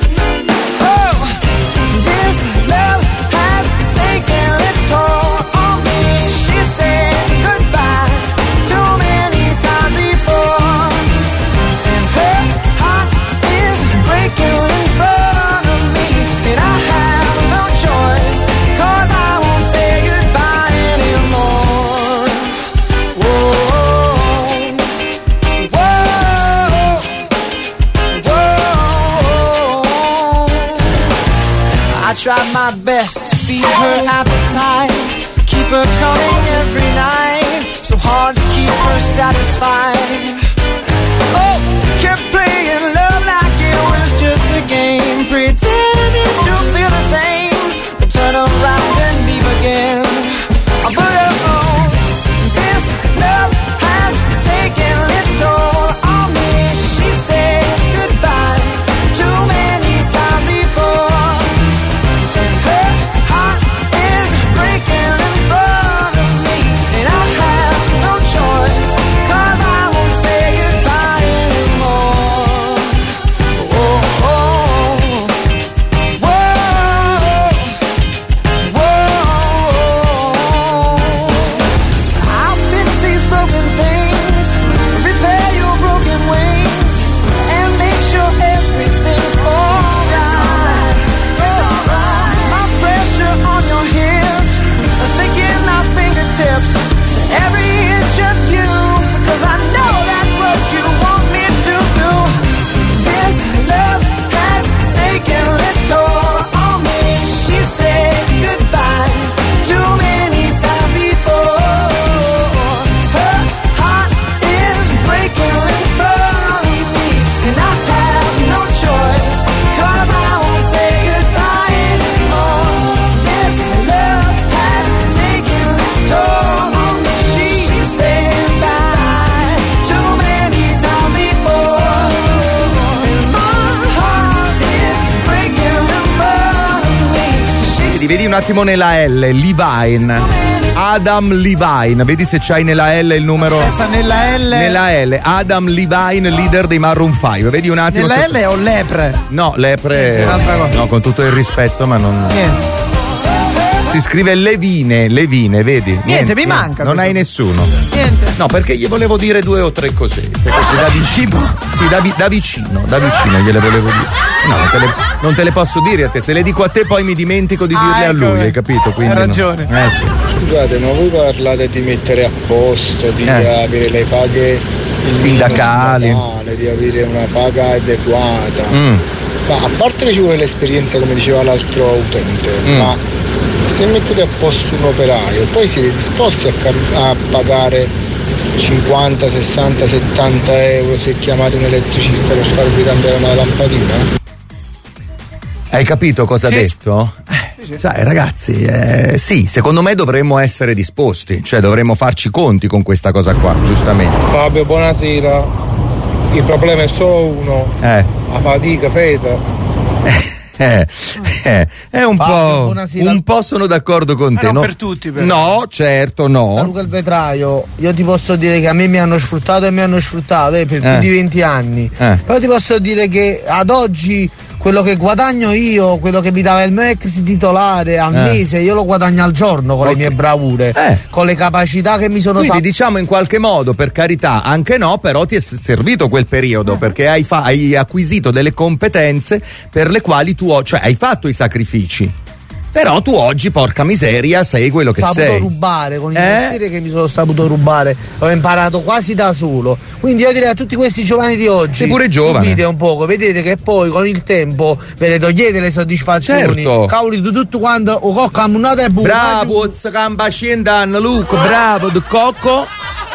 Tried my best to feed her appetite, keep her coming every night, so hard to keep her satisfied. Oh, kept playing love like it was just a game, pretending to feel the same, then turn around and leave again. But oh, this love has taken its toll on me. She said goodbye too many times before. Vedi un attimo nella L, Levine, Adam Levine, vedi se c'hai nella L il numero. Aspetta, nella L. Nella L, Adam Levine, leader dei Maroon cinque, vedi un attimo. Nella se... L o lepre? No, lepre. No, con tutto il rispetto, ma non. Niente. Si scrive Levine, Levine, vedi? Niente, Niente mi manca. Non hai nessuno. Niente. No, perché gli volevo dire due o tre cosette. Così da vicino. Sì, da, vi, da vicino, da vicino gliele volevo dire. No, non te, le, non te le posso dire a te. Se le dico a te poi mi dimentico di dirle ah, a lui, hai capito? Quindi hai ragione. No. Eh, sì. Scusate, ma voi parlate di mettere a posto, di eh. avere le paghe sindacali, di avere una paga adeguata. Mm. Ma a parte che ci vuole l'esperienza, come diceva l'altro utente, mm. ma se mettete a posto un operaio, poi siete disposti a, cam- a pagare cinquanta, sessanta, settanta euro se chiamate un elettricista per farvi cambiare una lampadina? Hai capito cosa ha sì. detto? Eh, cioè, ragazzi, eh, sì, secondo me dovremmo essere disposti, cioè dovremmo farci conti con questa cosa qua, giustamente. Fabio, buonasera. Il problema è solo uno, eh. la fatica, feta. Eh, eh, è un Fabio, po'. buonasera. Un po' sono d'accordo con Ma te. non no? per tutti, però. No, certo, no. Da Luca il vetraio, io ti posso dire che a me mi hanno sfruttato e mi hanno sfruttato eh, per Eh. più di venti anni. Eh. Però ti posso dire che ad oggi quello che guadagno io, quello che mi dava il mio ex titolare al Eh. mese, io lo guadagno al giorno con Ok. le mie bravure, Eh. con le capacità che mi sono Quindi sa- diciamo in qualche modo, per carità, anche no, però ti è s- servito quel periodo perché hai, fa- hai acquisito delle competenze per le quali tu, ho- cioè hai fatto i sacrifici. Però tu oggi, porca miseria, sei quello che saputo sei. rubare con il Eh? mestiere che mi sono saputo rubare, ho imparato quasi da solo. Quindi io direi a tutti questi giovani di oggi, Sei pure giovane. subite un poco, vedete che poi con il tempo ve le togliete le soddisfazioni. Certo. Cavoli, tu tutto quando o cocca ammunata e buona. Bravo, Zcamba Scendan, Luke, bravo, The Cocco,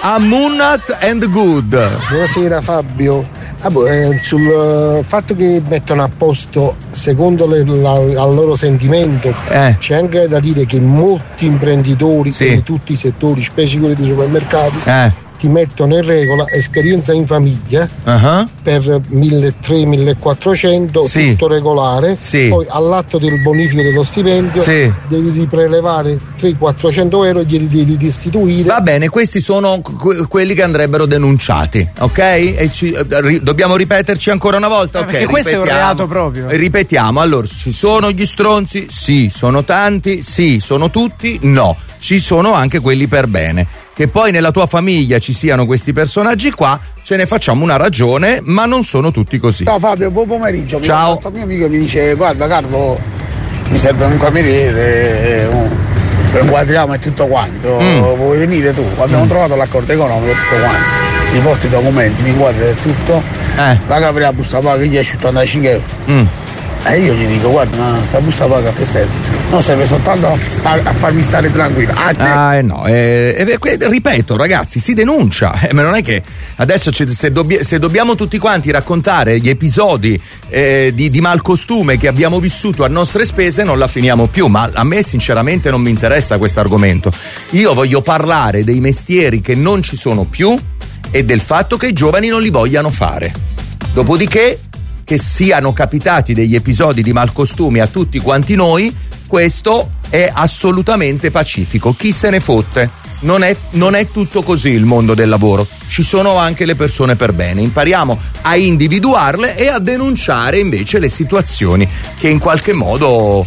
Ammunat and Good. Buonasera Fabio. Ah, boh, eh, sul eh, fatto che mettono a posto secondo le, la, al loro sentimento Eh. c'è anche da dire che molti imprenditori Sì. in tutti i settori, specie quelli dei supermercati, Eh. ti mettono in regola esperienza in famiglia Uh-huh. per milletrecento millequattrocento, Sì. tutto regolare, Sì. poi all'atto del bonifico dello stipendio Sì. devi riprelevare trecento quattrocento euro e glieli devi restituire. Va bene, questi sono que- quelli che andrebbero denunciati, ok? E ci- eh, ri- dobbiamo ripeterci ancora una volta, ok? perché questo è un ripetiamo. reato proprio. Ripetiamo, allora, ci sono gli stronzi? Sì. Sono tanti? Sì. Sono tutti? No. Ci sono anche quelli per bene. Che poi nella tua famiglia ci siano questi personaggi qua, ce ne facciamo una ragione, ma non sono tutti così. Ciao Fabio, buon pomeriggio. Ciao. Un mio amico mi dice: guarda Carlo, mi serve un cameriere, un, per un quadriamo e tutto quanto. Mm. Vuoi venire tu? Abbiamo Mm. trovato l'accordo economico e tutto quanto. Mi porti i documenti, mi guardi e tutto. Eh. La capre la busta paga gli esce ottantacinque euro. Mm. E io gli dico: guarda, ma sta busta paga a che serve? No, serve soltanto a, star- a farmi stare tranquillo. A te. Ah, eh no, eh, eh, que- ripeto ragazzi, si denuncia, eh, ma non è che adesso ci- se, dobbia- se dobbiamo tutti quanti raccontare gli episodi eh, di, di malcostume che abbiamo vissuto a nostre spese non la finiamo più, ma a me sinceramente non mi interessa questo argomento. Io voglio parlare dei mestieri che non ci sono più e del fatto che i giovani non li vogliano fare. Dopodiché, che siano capitati degli episodi di malcostumi a tutti quanti noi, questo è assolutamente pacifico. Chi se ne fotte? Non è, non è tutto così il mondo del lavoro. Ci sono anche le persone per bene. Impariamo a individuarle e a denunciare invece le situazioni che in qualche modo.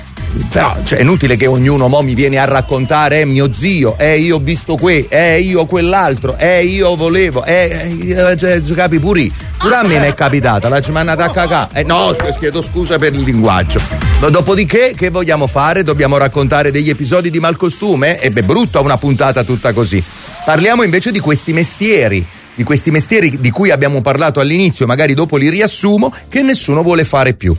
Però cioè, è inutile che ognuno mo mi viene a raccontare: eh, mio zio, eh, io ho visto qui, eh, io quell'altro, eh, io volevo, eh, eh, cioè, capi pure, pure a me ne è capitata, la ci mi è andata a cacà. Eh, no, chiedo scusa per il linguaggio. Ma dopodiché, che vogliamo fare? Dobbiamo raccontare degli episodi di malcostume? E beh, brutta una puntata tutta così. Parliamo invece di questi mestieri. Di questi mestieri di cui abbiamo parlato all'inizio, magari dopo li riassumo, che nessuno vuole fare più.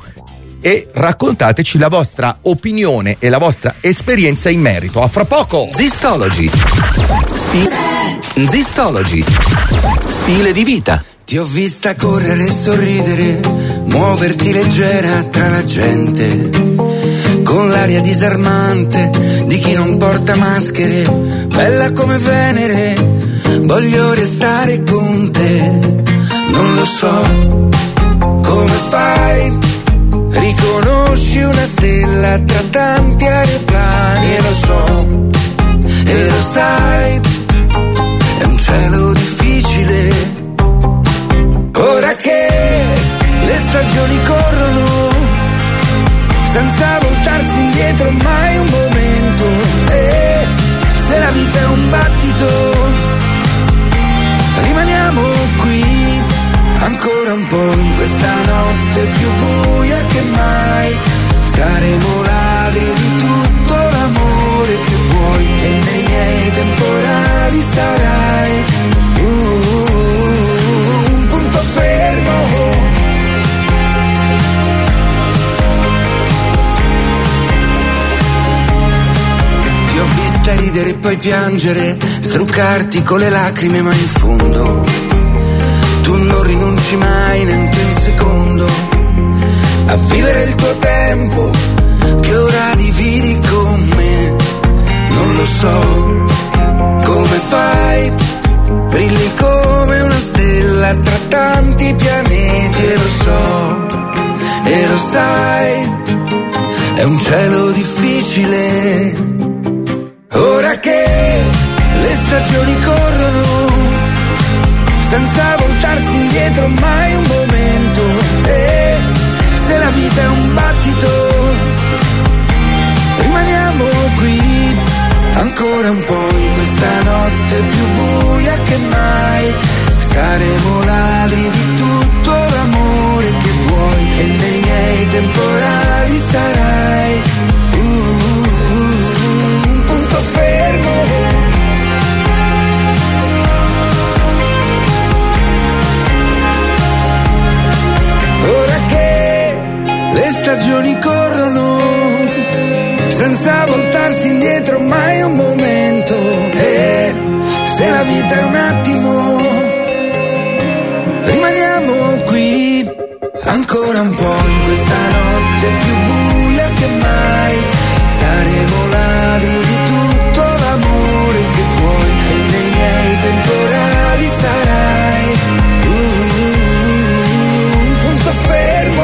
E raccontateci la vostra opinione e la vostra esperienza in merito. A fra poco! Zistology. Sti- Zistology. Stile di vita. Ti ho vista correre e sorridere, muoverti leggera tra la gente, con l'aria disarmante di chi non porta maschere, bella come Venere, voglio restare con te. Non lo so come fai, riconosci una stella tra tanti aeroplani, e lo so, e lo sai, è un cielo difficile. Ora che le stagioni corrono, senza voltarsi indietro mai un momento, e se la vita è un battito, rimaniamo qui ancora un po' in questa notte più buia che mai. Saremo ladri di tutto l'amore che vuoi, e nei miei temporali sarai uh, un punto fermo. Ti ho vista ridere e poi piangere, struccarti con le lacrime, ma in fondo tu non rinunci mai neanche un secondo a vivere il tuo tempo che ora dividi con me. Non lo so come fai, brilli come una stella tra tanti pianeti, e lo so, e e lo sai, è un cielo difficile. Ora che le stagioni corrono, senza voltarsi indietro mai un momento, e se la vita è un battito, rimaniamo qui ancora un po' in questa notte più buia che mai. Saremo ladri di tutto l'amore che vuoi, e nei miei temporali sarai uh, uh, uh, un punto fermo. Ora che le stagioni corrono, senza voltarsi indietro mai un momento, e se la vita è un attimo, rimaniamo qui ancora un po' in questa notte più buia che mai. Saremo ladri di tutto l'amore che vuoi, e nei miei temporali sarai uh, uh, un punto fermo.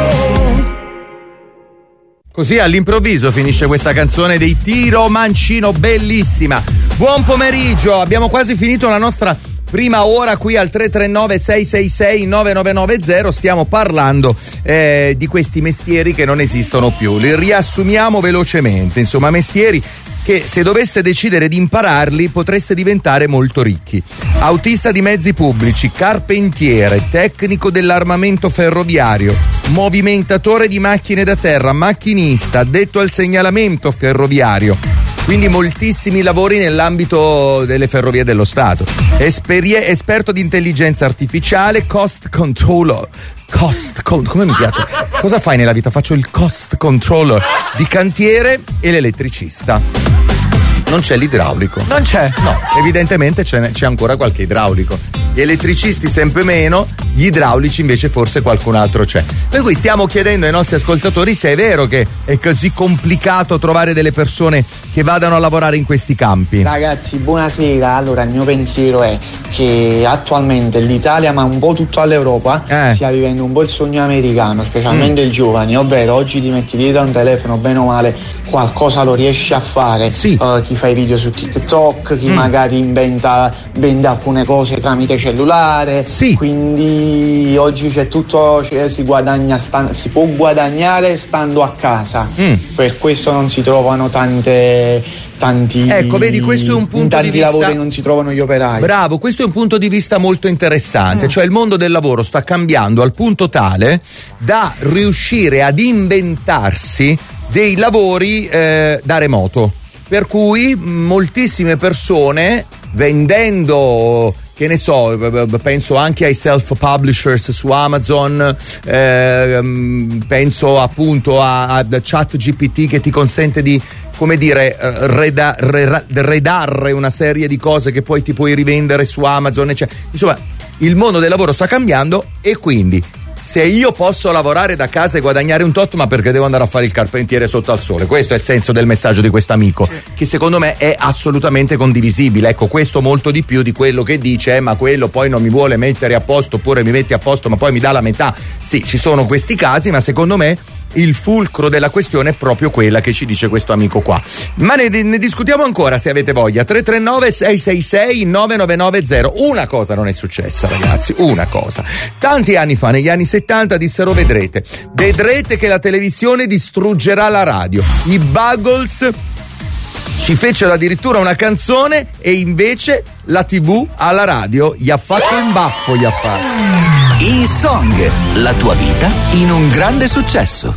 Così all'improvviso finisce questa canzone dei Tiro Mancino, bellissima. Buon pomeriggio, abbiamo quasi finito la nostra prima ora qui al tre tre nove sei sei sei nove nove nove zero. Stiamo parlando eh, di questi mestieri che non esistono più. Li riassumiamo velocemente, insomma, mestieri che se doveste decidere di impararli potreste diventare molto ricchi. Autista di mezzi pubblici, carpentiere, tecnico dell'armamento ferroviario, movimentatore di macchine da terra, macchinista, addetto al segnalamento ferroviario. Quindi moltissimi lavori nell'ambito delle ferrovie dello Stato. Esperie- esperto di intelligenza artificiale, cost controller. Cost, con- come mi piace. Cosa fai nella vita? Faccio il cost controller di cantiere e l'elettricista. Non c'è l'idraulico. Non c'è? No, evidentemente c'è, c'è ancora qualche idraulico. Gli elettricisti sempre meno, gli idraulici invece forse qualcun altro c'è. Per cui stiamo chiedendo ai nostri ascoltatori se è vero che è così complicato trovare delle persone che vadano a lavorare in questi campi. Ragazzi, buonasera. Allora, il mio pensiero è che attualmente l'Italia, ma un po' tutta l'Europa, eh. stia vivendo un po' il sogno americano, specialmente mm. i giovani, ovvero oggi ti metti dietro a un telefono, bene o male qualcosa lo riesci a fare. Sì. Uh, chi fa i video su TikTok, chi mm. magari inventa, vende alcune cose tramite cellulare. Sì. Quindi oggi c'è tutto, cioè, si guadagna, sta, si può guadagnare stando a casa. Mm. Per questo non si trovano tante tanti ecco, vedi, questo è un punto in tanti di vista, lavori non si trovano gli operai. Bravo, questo è un punto di vista molto interessante. Mm. Cioè il mondo del lavoro sta cambiando al punto tale da riuscire ad inventarsi dei lavori eh, da remoto, per cui moltissime persone vendendo, che ne so, penso anche ai self-publishers su Amazon, eh, penso appunto a, a ChatGPT che ti consente di, come dire, reda, reda, redarre una serie di cose che poi ti puoi rivendere su Amazon, eccetera. Insomma, il mondo del lavoro sta cambiando, e quindi se io posso lavorare da casa e guadagnare un tot, ma perché devo andare a fare il carpentiere sotto al sole? Questo è il senso del messaggio di quest'amico, che secondo me è assolutamente condivisibile. Ecco, questo molto di più di quello che dice eh, ma quello poi non mi vuole mettere a posto, oppure mi metti a posto ma poi mi dà la metà. Sì, ci sono questi casi, ma secondo me il fulcro della questione è proprio quella che ci dice questo amico qua. Ma ne, ne discutiamo ancora se avete voglia. Tre tre nove sei sei sei nove nove nove zero. Una cosa non è successa, ragazzi, una cosa. Tanti anni fa, negli anni settanta, dissero vedrete, vedrete che la televisione distruggerà la radio. I Buggles ci fecero addirittura una canzone, e invece la tivù alla radio gli ha fatto in baffo, gli ha fatto. E-Song, la tua vita in un grande successo.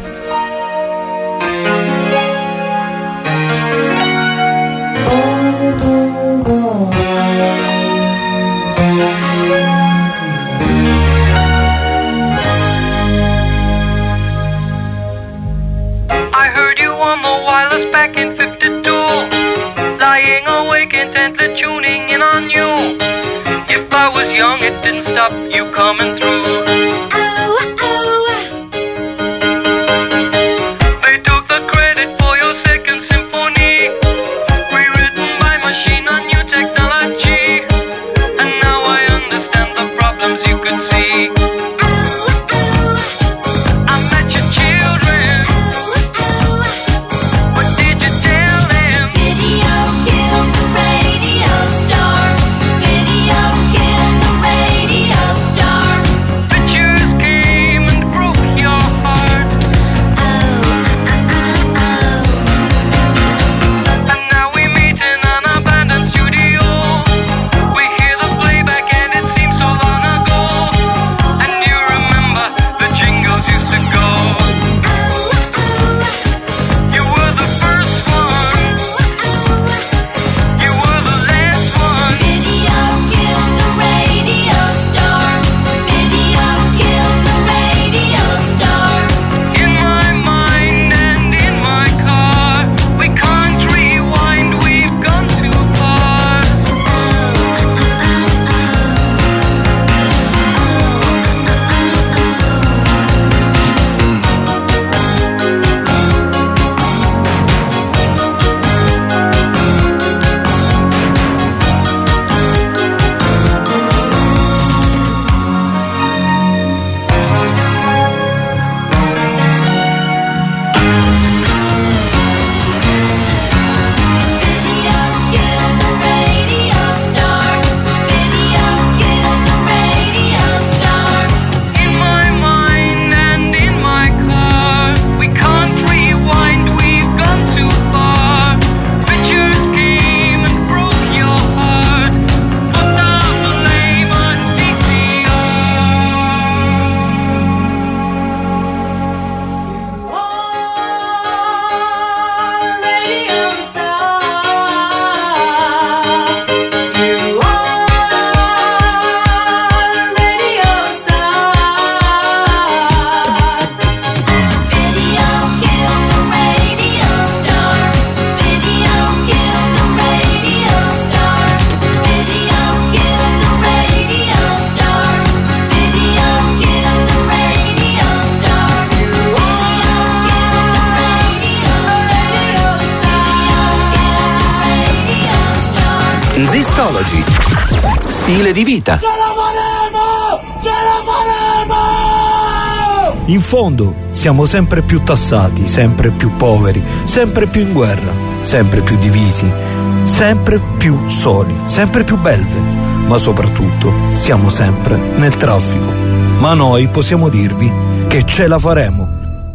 I heard you on the wireless back in fifty-two, lying awake intently tuning in on you. If I was young, it didn't stop you coming through. Oh, oh. They took the credit for your second symphony, rewritten by machine on new technology. And now I understand the problems you could see. Oh, oh. I met your children. Zistology. Stile di vita. Ce la faremo! Ce la faremo! In fondo siamo sempre più tassati, sempre più poveri, sempre più in guerra, sempre più divisi, sempre più soli, sempre più belve, ma soprattutto siamo sempre nel traffico. Ma noi possiamo dirvi che ce la faremo.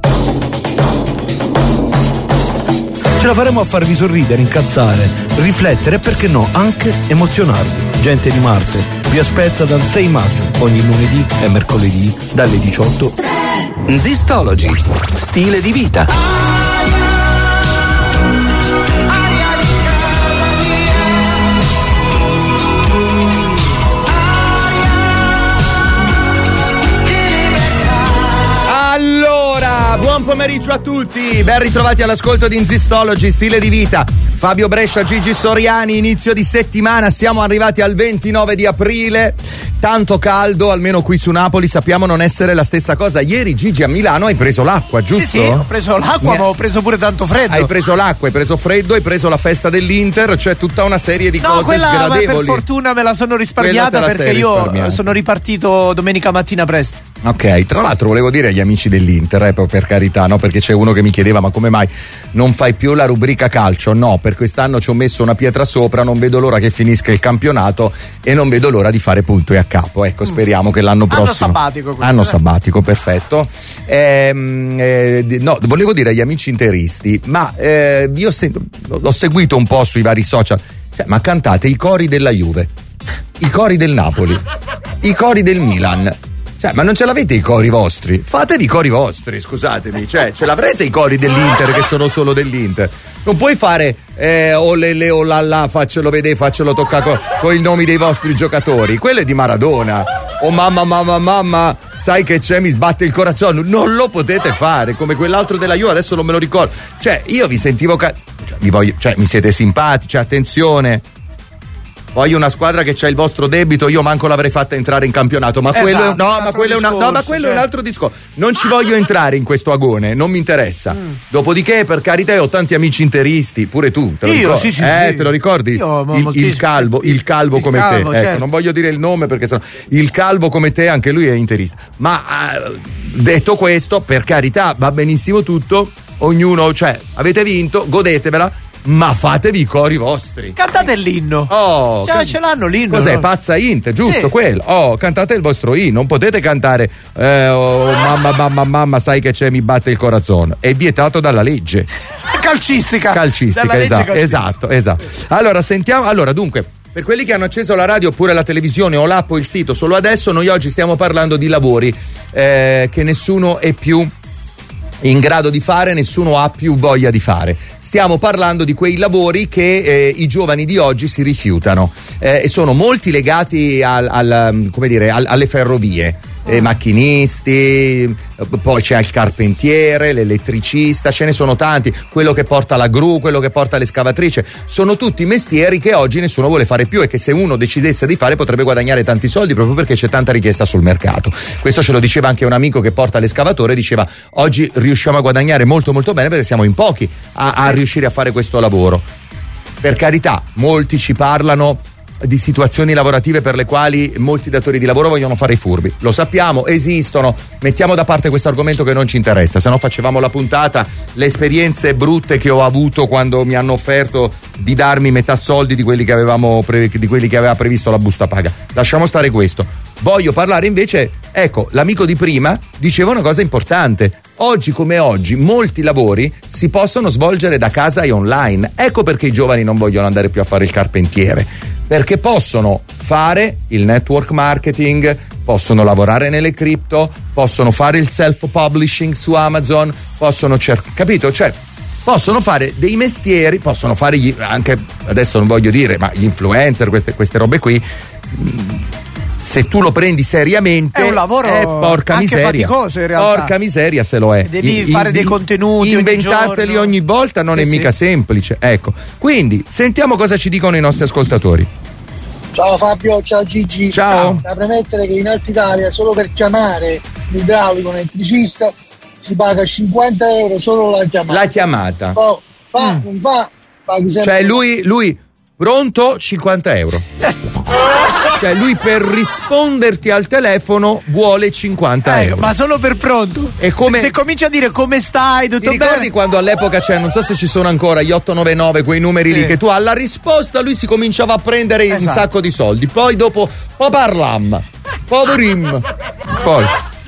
Ce la faremo a farvi sorridere, incazzare, riflettere e perché no, anche emozionarvi. Gente di Marte vi aspetta dal sei maggio, ogni lunedì e mercoledì dalle diciotto. Zistology. Stile di vita. Buon pomeriggio a tutti, ben ritrovati all'ascolto di Zistology, stile di vita. Fabio Brescia, Gigi Soriani, inizio di settimana, siamo arrivati al ventinove di aprile, tanto caldo, almeno qui su Napoli sappiamo non essere la stessa cosa. Ieri Gigi a Milano hai preso l'acqua, giusto? Sì, sì, ho preso l'acqua, ma ho preso pure tanto freddo. Hai preso l'acqua, hai preso freddo, hai preso la festa dell'Inter, cioè tutta una serie di no, cose quella, sgradevoli. Per fortuna me la sono risparmiata perché io risparmiata. sono ripartito domenica mattina presto. Ok, tra l'altro volevo dire agli amici dell'Inter, eh, per carità, no? Perché c'è uno che mi chiedeva ma come mai non fai più la rubrica calcio? No, per quest'anno ci ho messo una pietra sopra, non vedo l'ora che finisca il campionato e non vedo l'ora di fare punto e a capo. Ecco, speriamo che l'anno prossimo. Anno sabbatico questo, Anno eh? sabbatico, perfetto. Ehm, eh, no, volevo dire agli amici interisti, ma eh, io sento, l'ho seguito un po' sui vari social, cioè, ma cantate i cori della Juve, i cori del Napoli, i cori del Milan. Cioè, ma non ce l'avete i cori vostri? Fatevi i cori vostri, scusatemi. Cioè, ce l'avrete i cori dell'Inter che sono solo dell'Inter. Non puoi fare eh, o le le o la la, faccelo vedere, faccelo toccare con, con i nomi dei vostri giocatori. Quello è di Maradona. Oh mamma, mamma, mamma, sai che c'è, mi sbatte il corazzone. Non lo potete fare, come quell'altro della Juve, adesso non me lo ricordo. Cioè, io vi sentivo ca- cioè, mi voglio, cioè, mi siete simpatici, attenzione. Voglio una squadra che c'ha il vostro debito, io manco l'avrei fatta entrare in campionato, ma esatto, quello è, no, ma quello, discorso, è, una, no, ma quello cioè. è un altro discorso. Non ci voglio entrare in questo agone, non mi interessa. Mm. Dopodiché, per carità, io ho tanti amici interisti, pure tu, te lo io, ricordi? sì, sì, eh, sì. te lo ricordi? Io, il, il calvo, il calvo il come calvo, te. certo. Ecco, non voglio dire il nome perché sennò. Il calvo come te, anche lui è interista. Ma eh, detto questo, per carità, va benissimo tutto, ognuno, cioè, avete vinto, godetevela. Ma fatevi i cori vostri. Cantate l'inno. Oh, cioè, can- ce l'hanno l'inno. Cos'è? No? Pazza Int, giusto? Sì. Quello. Oh, cantate il vostro inno. Non potete cantare eh, oh, mamma, mamma, mamma, sai che c'è, mi batte il corazzone. È vietato dalla legge. Calcistica. Calcistica, Dalla legge esatto, calcistica. esatto, esatto. Allora, sentiamo. Allora, dunque. Per quelli che hanno acceso la radio oppure la televisione o l'app o il sito solo adesso, noi oggi stiamo parlando di lavori eh, che nessuno è più in grado di fare, nessuno ha più voglia di fare. Stiamo parlando di quei lavori che eh, i giovani di oggi si rifiutano eh, e sono molti legati al, al, come dire, al, alle ferrovie. Eh, macchinisti, poi c'è il carpentiere, l'elettricista, ce ne sono tanti, quello che porta la gru, quello che porta l'escavatrice, sono tutti mestieri che oggi nessuno vuole fare più e che se uno decidesse di fare potrebbe guadagnare tanti soldi proprio perché c'è tanta richiesta sul mercato. Questo ce lo diceva anche un amico che porta l'escavatore, diceva oggi riusciamo a guadagnare molto molto bene perché siamo in pochi a, a riuscire a fare questo lavoro. Per carità, molti ci parlano di situazioni lavorative per le quali molti datori di lavoro vogliono fare i furbi. Lo sappiamo, esistono. Mettiamo da parte questo argomento che non ci interessa, se no facevamo la puntata, le esperienze brutte che ho avuto quando mi hanno offerto di darmi metà soldi di quelli che avevamo pre- di quelli che aveva previsto la busta paga. Lasciamo stare questo. Voglio parlare invece, ecco, l'amico di prima diceva una cosa importante. Oggi come oggi molti lavori si possono svolgere da casa e online. Ecco perché i giovani non vogliono andare più a fare il carpentiere, perché possono fare il network marketing, possono lavorare nelle cripto, possono fare il self-publishing su Amazon, possono cercare, capito? Cioè, possono fare dei mestieri, possono fare gli, anche, adesso non voglio dire, ma gli influencer, queste, queste robe qui. Se tu lo prendi seriamente è un lavoro eh, porca anche miseria, faticoso in realtà. Porca miseria se lo è. Devi I, fare i, dei contenuti inventarteli ogni, ogni volta non sì, è mica sì. semplice, ecco. Quindi sentiamo cosa ci dicono i nostri ascoltatori. Ciao Fabio, ciao Gigi. Ciao. Da premettere che in Alta Italia solo per chiamare l'idraulico, un elettricista si paga cinquanta euro solo la chiamata. La chiamata. Oh, fa, mm. non fa, paghi sempre. Cioè lui, lui Pronto? cinquanta euro. Cioè lui per risponderti al telefono vuole cinquanta ecco, euro. Ma solo per pronto. E come... se, se comincia a dire come stai, tutto Ti bene? ricordi quando all'epoca c'è, non so se ci sono ancora gli otto nove nove, quei numeri sì. lì che tu alla risposta lui si cominciava a prendere esatto. un sacco di soldi. Poi dopo poi parlam, poverim. Poi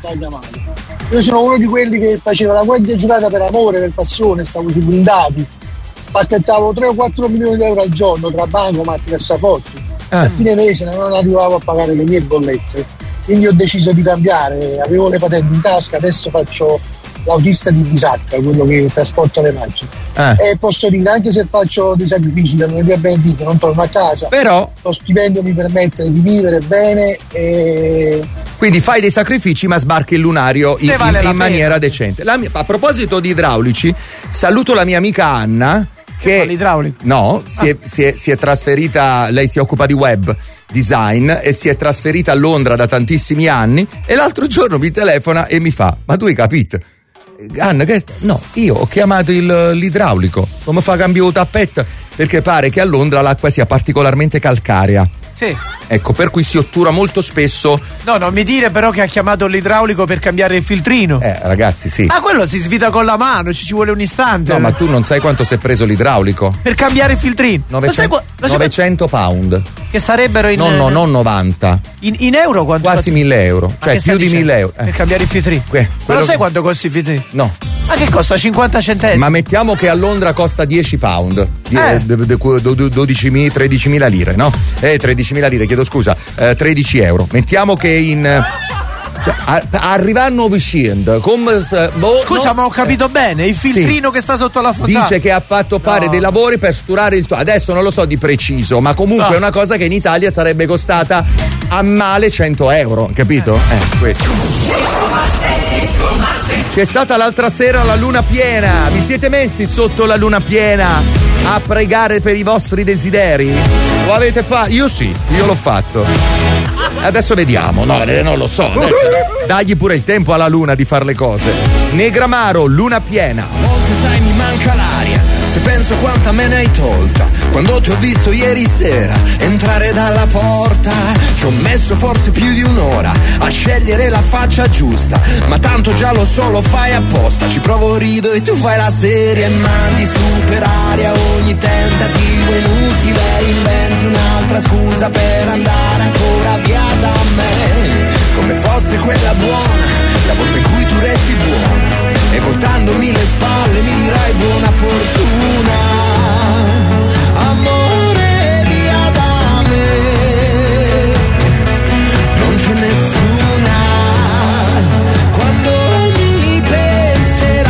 io sono uno di quelli che faceva la guardia giurata per amore, per passione, stavo sui blindati, spacchettavo tre o quattro milioni di euro al giorno tra bancomat e cassaforti. Eh. A fine mese non arrivavo a pagare le mie bollette, quindi ho deciso di cambiare, avevo le patenti in tasca, adesso faccio l'autista di Bisacca, quello che trasporta le macchine. Eh. E posso dire, anche se faccio dei sacrifici da lunedì a venerdì, non torno a casa, però lo stipendio mi permette di vivere bene e... Quindi fai dei sacrifici ma sbarchi il lunario in, vale in, in maniera decente. La mia, a proposito di idraulici, saluto la mia amica Anna che l'idraulico? No, si, ah. è, si, è, si è trasferita, lei si occupa di web design e si è trasferita a Londra da tantissimi anni e l'altro giorno mi telefona e mi fa: ma tu hai capito? Anna, che sta? No, io ho chiamato il, l'idraulico, come fa cambio tappetta? Perché pare che a Londra l'acqua sia particolarmente calcarea. Sì. Ecco, per cui si ottura molto spesso. No, non mi dire però che ha chiamato l'idraulico per cambiare il filtrino. Eh, ragazzi, sì. Ma quello si svita con la mano, ci, ci vuole un istante. No, ma tu non sai quanto si è preso l'idraulico? Per cambiare il filtrino. novecento, lo sai, novecento pound. Che sarebbero in. No, no, non novanta. In, in euro quanto? Quasi mille euro. Cioè più di mille euro. Eh. Per cambiare il filtrino. Que, ma lo sai quanto costa il filtrino? No. Ma che costa? cinquanta centesimi. Ma mettiamo che a Londra costa dieci pound. Eh. dodicimila, tredicimila lire, no? Eh, tredicimila lire, chiedo scusa. Eh, tredici euro. Mettiamo che in. Cioè, a, arrivando vicino come se, boh, scusa no? ma ho capito bene il filtrino sì. che sta sotto la fontana dice che ha fatto fare no. dei lavori per sturare il tuo, adesso non lo so di preciso, ma comunque no. è una cosa che in Italia sarebbe costata a male cento euro, capito? Eh, eh questo. C'è stata l'altra sera la luna piena, vi siete messi sotto la luna piena a pregare per i vostri desideri? Lo avete fatto? Io sì, io l'ho fatto. Adesso vediamo, no, non lo so. Adesso, dagli pure il tempo alla luna di fare le cose. Negramaro, luna piena. A volte sai mi manca l'aria, se penso quanta me ne hai tolta. Quando ti ho visto ieri sera entrare dalla porta, ci ho messo forse più di un'ora a scegliere la faccia giusta, ma tanto già lo so, lo fai apposta. Ci provo, rido e tu fai la serie e mandi su per aria ogni tentativo inutile. Inventi un'altra scusa per andare ancora via da me, come fosse quella buona, la volta in cui tu resti buona, e voltandomi le spalle mi dirai buona fortuna. Amore via da me, non c'è nessuna. Quando mi penserai,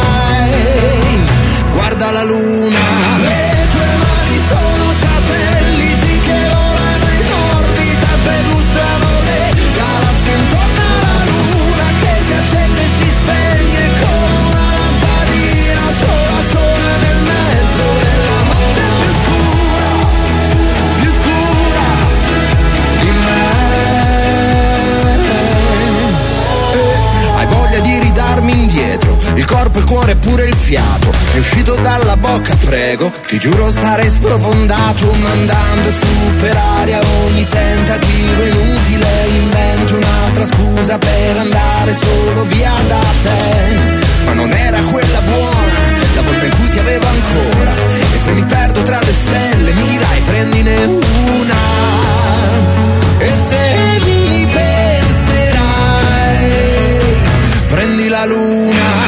guarda la luna. Le tue mani sono satelliti che volano in orbita, perlustrano le galassie intorno alla luna, che si accende e si spegne come una lampadina sola sola nel mezzo della notte più scura, più scura di me. Eh, hai voglia di ridarmi indietro il corpo, il cuore e pure il fiato, è uscito dalla bocca, prego, ti giuro sarei sprofondato, mandando su per aria ogni tentativo inutile. Invento un'altra scusa per andare solo via da te, ma non era quella buona, la volta in cui ti avevo ancora. E se mi perdo tra le stelle mi dirai prendine una, e se mi penserai prendi la luna.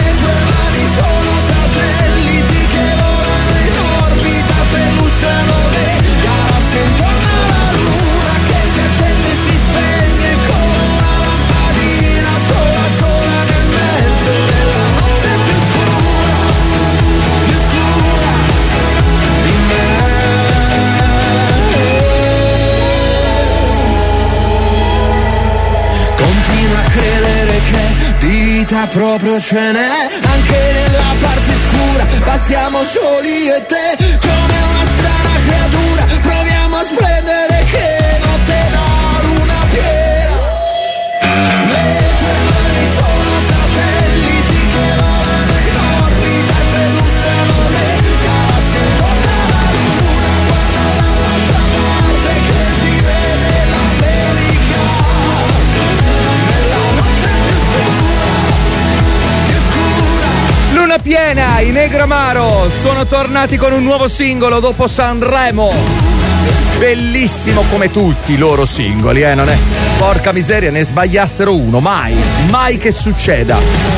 Proprio ce n'è anche nella parte scura, bastiamo soli io e te, come una strana creatura, proviamo a splendere che notte da luna piena. Le tue mani sono satelliti che volano in orbita e perlustrano le galassie intorno alla luna, guarda luna piena, i Negramaro sono tornati con un nuovo singolo dopo Sanremo. Bellissimo come tutti i loro singoli, eh, non è? Porca miseria, ne sbagliassero uno, mai, mai che succeda.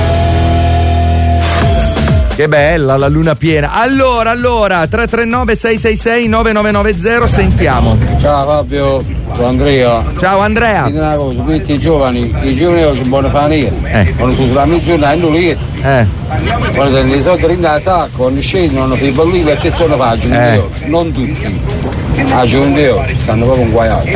Che bella la luna piena. Allora, allora, tre tre nove sei sei sei nove nove nove zero, sentiamo. Ciao Fabio, sono Andrea. Ciao Andrea. Dite una cosa, tutti i giovani, i giovani oggi buone fanire. Eh. Quando si sulla mezz'ora hanno lì. Eh. Quando tengono i soldi in sacco, quando scendono, si bollì perché sono facili. Eh. Non tutti. A giorno stanno proprio inguaiati.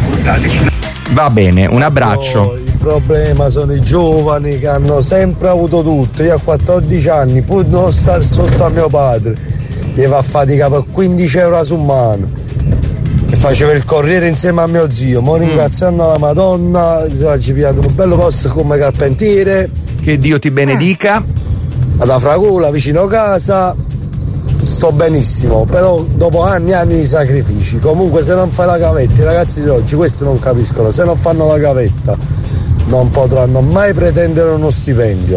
Va bene, un abbraccio. Il problema sono i giovani che hanno sempre avuto tutto. Io a quattordici anni, pur non stare sotto a mio padre, gli fa fatica per quindici euro su mano e faceva il corriere insieme a mio zio. Mo ringraziando la Madonna, ci ha piato un bello posto come carpentiere. Che Dio ti benedica. Ad Fragola, vicino a casa, sto benissimo, però dopo anni e anni di sacrifici. Comunque se non fai la gavetta, i ragazzi di oggi questo non capiscono, se non fanno la gavetta non potranno mai pretendere uno stipendio.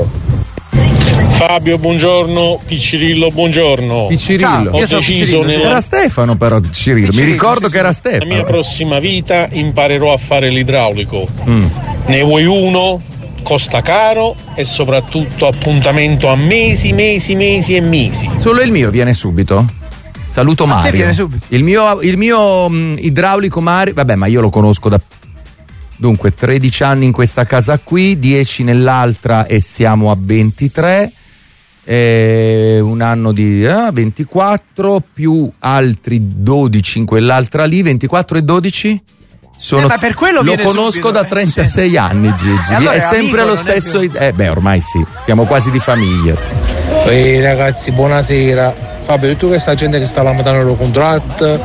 Fabio, buongiorno. Piccirillo, buongiorno. Piccirillo. Ho deciso nella... Era Stefano però Piccirillo, mi ricordo che era Stefano. Nella mia prossima vita imparerò a fare l'idraulico. Mm. Ne vuoi uno? Costa caro e soprattutto appuntamento a mesi, mesi, mesi e mesi. Solo il mio viene subito? Saluto Mario. Viene subito. Il mio, il mio mh, idraulico Mario, vabbè, ma io lo conosco da... Dunque, tredici anni in questa casa qui, dieci nell'altra e siamo a ventitré, eh, un anno di eh, ventiquattro, più altri dodici in quell'altra lì, ventiquattro e dodici? Sono, eh, ma per quello lo viene conosco subito, da trentasei eh. anni, Gigi. Allora è è sempre amico, lo stesso. più... Eh beh, ormai sì, siamo quasi di famiglia. Ehi ragazzi, buonasera. Fabio, tu questa gente che sta lamentando il contratto, uh,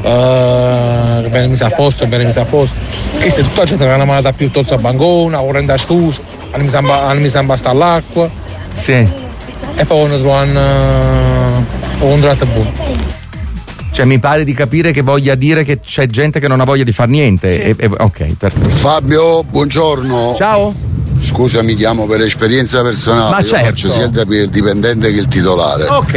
che bene mi sa a posto, bene mi sa a posto. Questa è tutta la gente che hanno mandato più tozza a bancona, ora in da stuso, hanno mi sa basta all'acqua. Sì. E poi quando trovano uh, un contratto buono. Cioè mi pare di capire che voglia dire che c'è gente che non ha voglia di far niente. Sì. E, e, ok, perfetto. Fabio, buongiorno. Ciao. Scusa, mi chiamo per esperienza personale. Ma io certo. Faccio sia il dipendente che il titolare. Ok.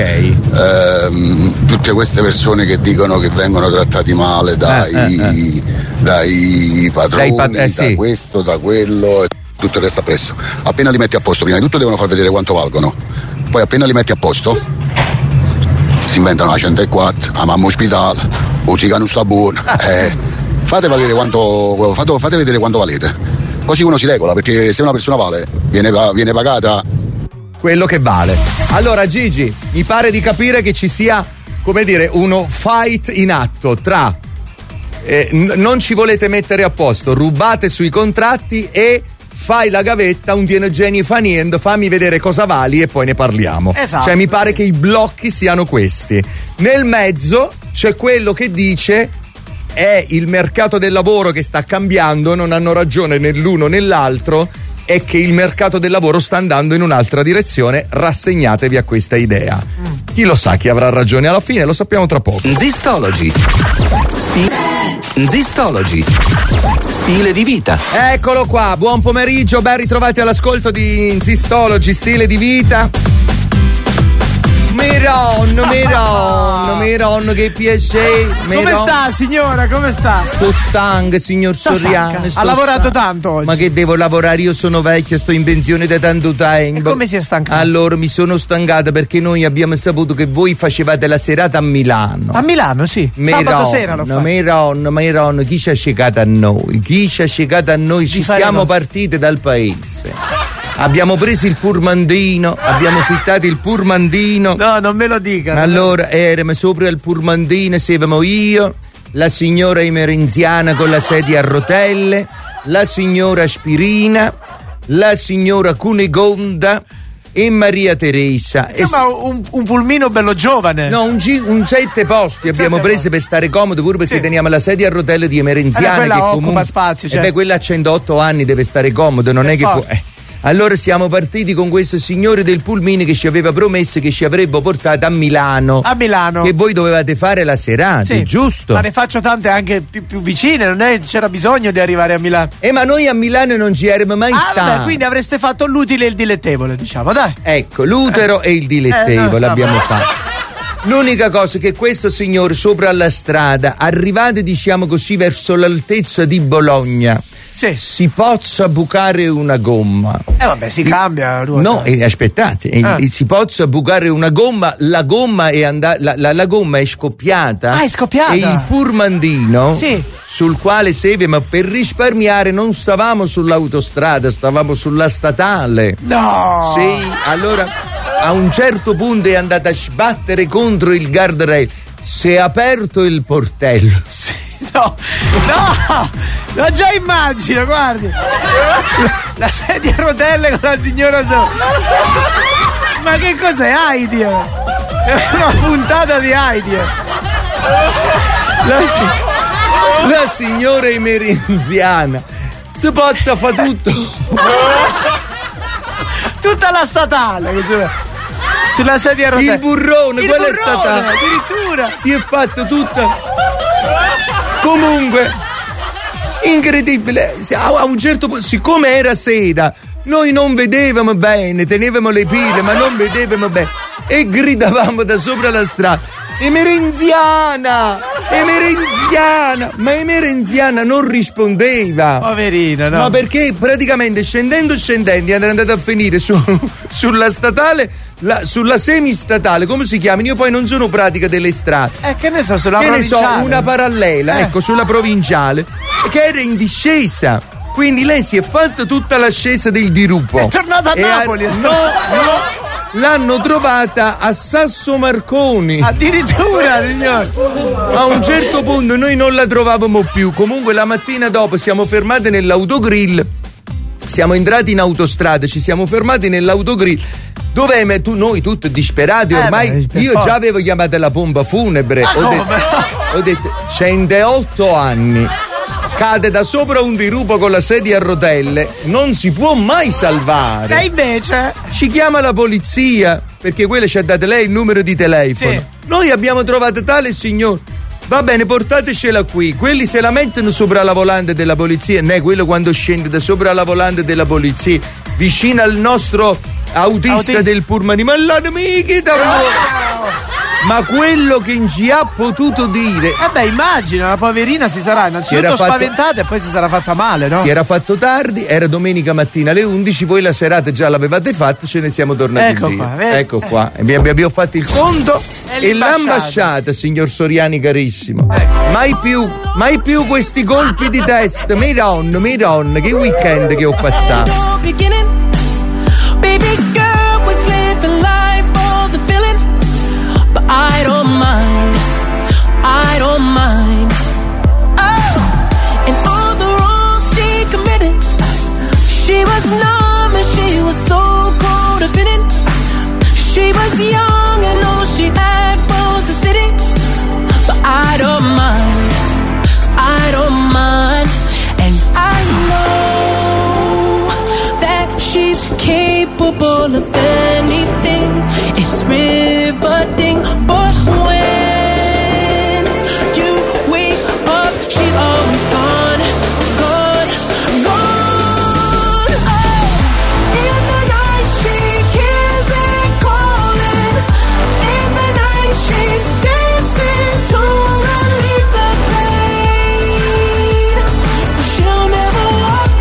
Ehm, tutte queste persone che dicono che vengono trattati male dai, eh, eh, eh. dai padroni, dai pat- eh, sì. da questo, da quello e tutto il resto appresso. Appena li metti a posto, prima di tutto devono far vedere quanto valgono. Poi appena li metti a posto si inventano la centoquattro, la mamma ospitale, o ci non sta buono. Eh, fate vedere quanto fate, fate vedere quanto valete. Così uno si regola, perché se una persona vale, viene, viene pagata quello che vale. Allora Gigi, mi pare di capire che ci sia, come dire, uno fight in atto tra eh, n- non ci volete mettere a posto, rubate sui contratti e fai la gavetta, un tiene geni fa niente, fammi vedere cosa vali e poi ne parliamo. Esatto. Cioè mi pare che i blocchi siano questi. Nel mezzo c'è quello che dice è il mercato del lavoro che sta cambiando, non hanno ragione né l'uno né l'altro, è che il mercato del lavoro sta andando in un'altra direzione, rassegnatevi a questa idea. Mm. Chi lo sa chi avrà ragione alla fine, lo sappiamo tra poco. Zistology. Sti- Zistology. Stile di vita. Eccolo qua, buon pomeriggio, ben ritrovati all'ascolto di Zistology, stile di vita. Miron, Miron, Miron, che piacere. Come sta signora, come sta? Sto stanca, signor Sta Soriano. stanca. Ha lavorato stanca. tanto oggi. Ma che devo lavorare? Io sono vecchia, sto in pensione da tanto tempo. E come si è stancato? Allora mi sono stancata perché noi abbiamo saputo che voi facevate la serata a Milano. A Milano, sì. Miron, Sabato sera lo fa. Miron, Miron, chi ci ha scegato a noi? Chi ci ha scegato a noi? Ci siamo no. partite dal paese. Abbiamo preso il purmandino, abbiamo fittato il purmandino. No, non me lo dica. Allora eravamo sopra il purmandino, siamo io, la signora emerenziana con la sedia a rotelle, la signora Aspirina, la signora Cunegonda e Maria Teresa. Insomma, un, un pulmino bello giovane. No, un, G, un sette posti abbiamo sette preso per stare comodi, pure perché sì. teniamo la sedia a rotelle di emerenziana. Eh, quella che occupa comunque, spazio. Cioè. E beh, quella a centootto anni deve stare comodo, non per è che forza. può. Eh. Allora siamo partiti con questo signore del pulmino che ci aveva promesso che ci avrebbe portato a Milano. A Milano. Che voi dovevate fare la serata, Sì, giusto? Ma ne faccio tante anche più, più vicine, non è, c'era bisogno di arrivare a Milano. Eh, ma noi a Milano non ci eravamo mai Ah, stati. vabbè, quindi avreste fatto l'utile e il dilettevole, diciamo, dai. Ecco, l'utero Eh. e il dilettevole Eh, no, abbiamo no. fatto. L'unica cosa è che questo signore sopra la strada, arrivate diciamo così verso l'altezza di Bologna, sì. si possa bucare una gomma. Eh vabbè, si cambia. No, eh, aspettate, eh, Ah. si possa bucare una gomma, la gomma è andata, la, la, la gomma è scoppiata. Ah, è scoppiata. E il purmandino, Sì. sul quale seve, ma per risparmiare non stavamo sull'autostrada, stavamo sulla statale. No! Sì, allora a un certo punto è andata a sbattere contro il guardrail. Si è aperto il portello. Sì, no, no, lo già immagino, guardi. La sedia a rotelle con la signora sopra. Ma che cos'è Heidi? È una puntata di Heidi. La, si- la signora emerenziana si pozza fa tutto. Tutta la statale così. Sulla sedia a rotelle. Il burrone, Il quello è burrone, stata. addirittura. Si è fatto tutta. Comunque, incredibile. Se- A a un certo punto, siccome era sera, noi non vedevamo bene, tenevamo le pile, ma non vedevamo bene. E gridavamo da sopra la strada. Emerenziana! Emerenziana! Ma Emerenziana non rispondeva. Poverina, no? Ma perché praticamente scendendo scendendo era andata a finire su, sulla statale, la, sulla semistatale, come si chiamano? Io poi non sono pratica delle strade. Eh, che ne so, sulla Che ne so, provinciale. una parallela, Eh. ecco, sulla provinciale, che era in discesa. Quindi lei si è fatta tutta l'ascesa del dirupo. È tornata a E ha- Napoli. no, no. L'hanno trovata a Sasso Marconi. Addirittura, signor. A un certo punto noi non la trovavamo più. Comunque la mattina dopo siamo fermati nell'autogrill. Siamo entrati in autostrada, ci siamo fermati nell'autogrill. Dove me- tu, noi tutti disperati ormai. beh, per io forza. già avevo chiamato la pompa funebre. Ma Ho come? detto, ho detto centootto anni. Cade da sopra un dirupo con la sedia a rotelle, non si può mai salvare. E invece? Ci chiama la polizia, perché quella ci ha dato lei il numero di telefono. Sì. Noi abbiamo trovato tale signor. Va bene, portatecela qui. Quelli se la mettono sopra la volante della polizia. Ne, quello quando scende da sopra la volante della polizia, vicino al nostro autista, Autista. del Pullman. Ma l'amici da Ma quello che non ci ha potuto dire. Eh beh, immagino, la poverina si sarà innanzitutto Si era fatto- spaventata e poi si sarà fatta male, no? Si era fatto tardi, era domenica mattina alle undici, voi la serata già l'avevate fatta, ce ne siamo tornati Ecco via. qua, vedi? Ecco qua. Abbiamo, abbiamo fatto il conto E e l'ambasciata. l'ambasciata, signor Soriani carissimo. Ecco. Mai più, mai più questi colpi di testa. Mi donne, mi donne, che weekend che ho passato. beginning. Baby girl was living life for the feeling, but I don't mind, I don't mind. Oh, and all the wrongs she committed, she was numb and she was so codependent. She was young and all she had was the city, but I don't mind, I don't mind, and I know that she's capable of anything. It's riveting, but when you wake up, she's always gone, gone, gone. Oh, in the night she hears it calling. In the night she's dancing to relieve the pain. She'll never walk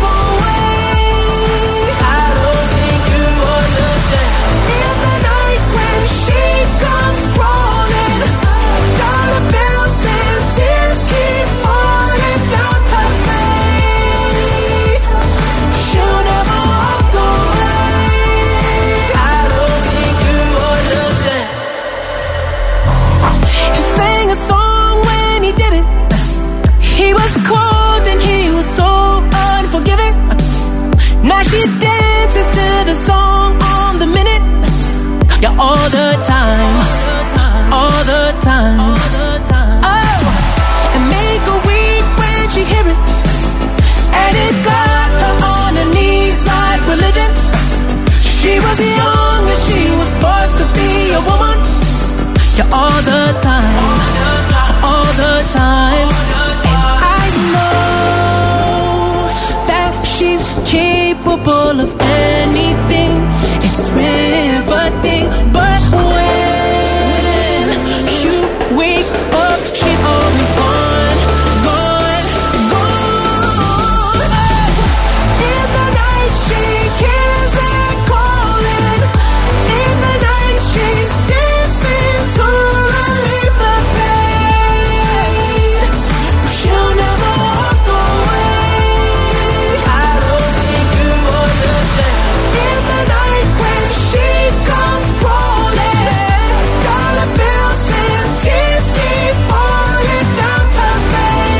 away. I don't think you understand. In the night when she comes crawling, dollar bills and tears keep falling down her face. She'll never walk away. I don't think you understand. He sang a song when he did it. He was cold and he was so unforgiving. Now she dances to the song on the minute. Yeah, all the time, all the time. Oh, and make her weep when she hear it. And it got her on her knees like religion. Oh, she's always gone, gone, gone. In the night she hears it calling. In the night she's dancing to relieve the pain. She'll never walk away. I don't think you understand. In the night when she comes crawling, dollar bills and tears keep falling down her face.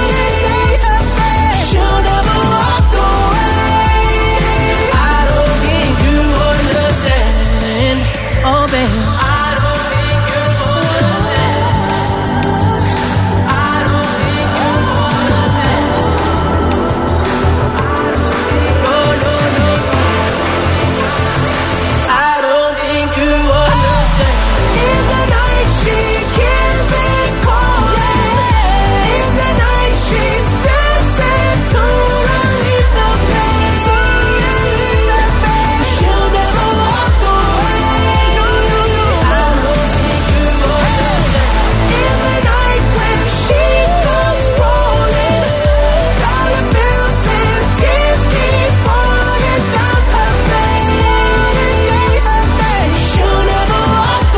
She'll never walk away. I don't think you understand. Oh, babe. I don't think you understand. I don't think you understand. No, no, no. I don't think you understand. In the night she hears it calling. In the night she's dancing to relieve the pain. To relieve the pain. She'll never walk away. No, no, no. I don't think you understand. In the night when she comes rolling, dollar bills and tears keep falling down her face. She'll never walk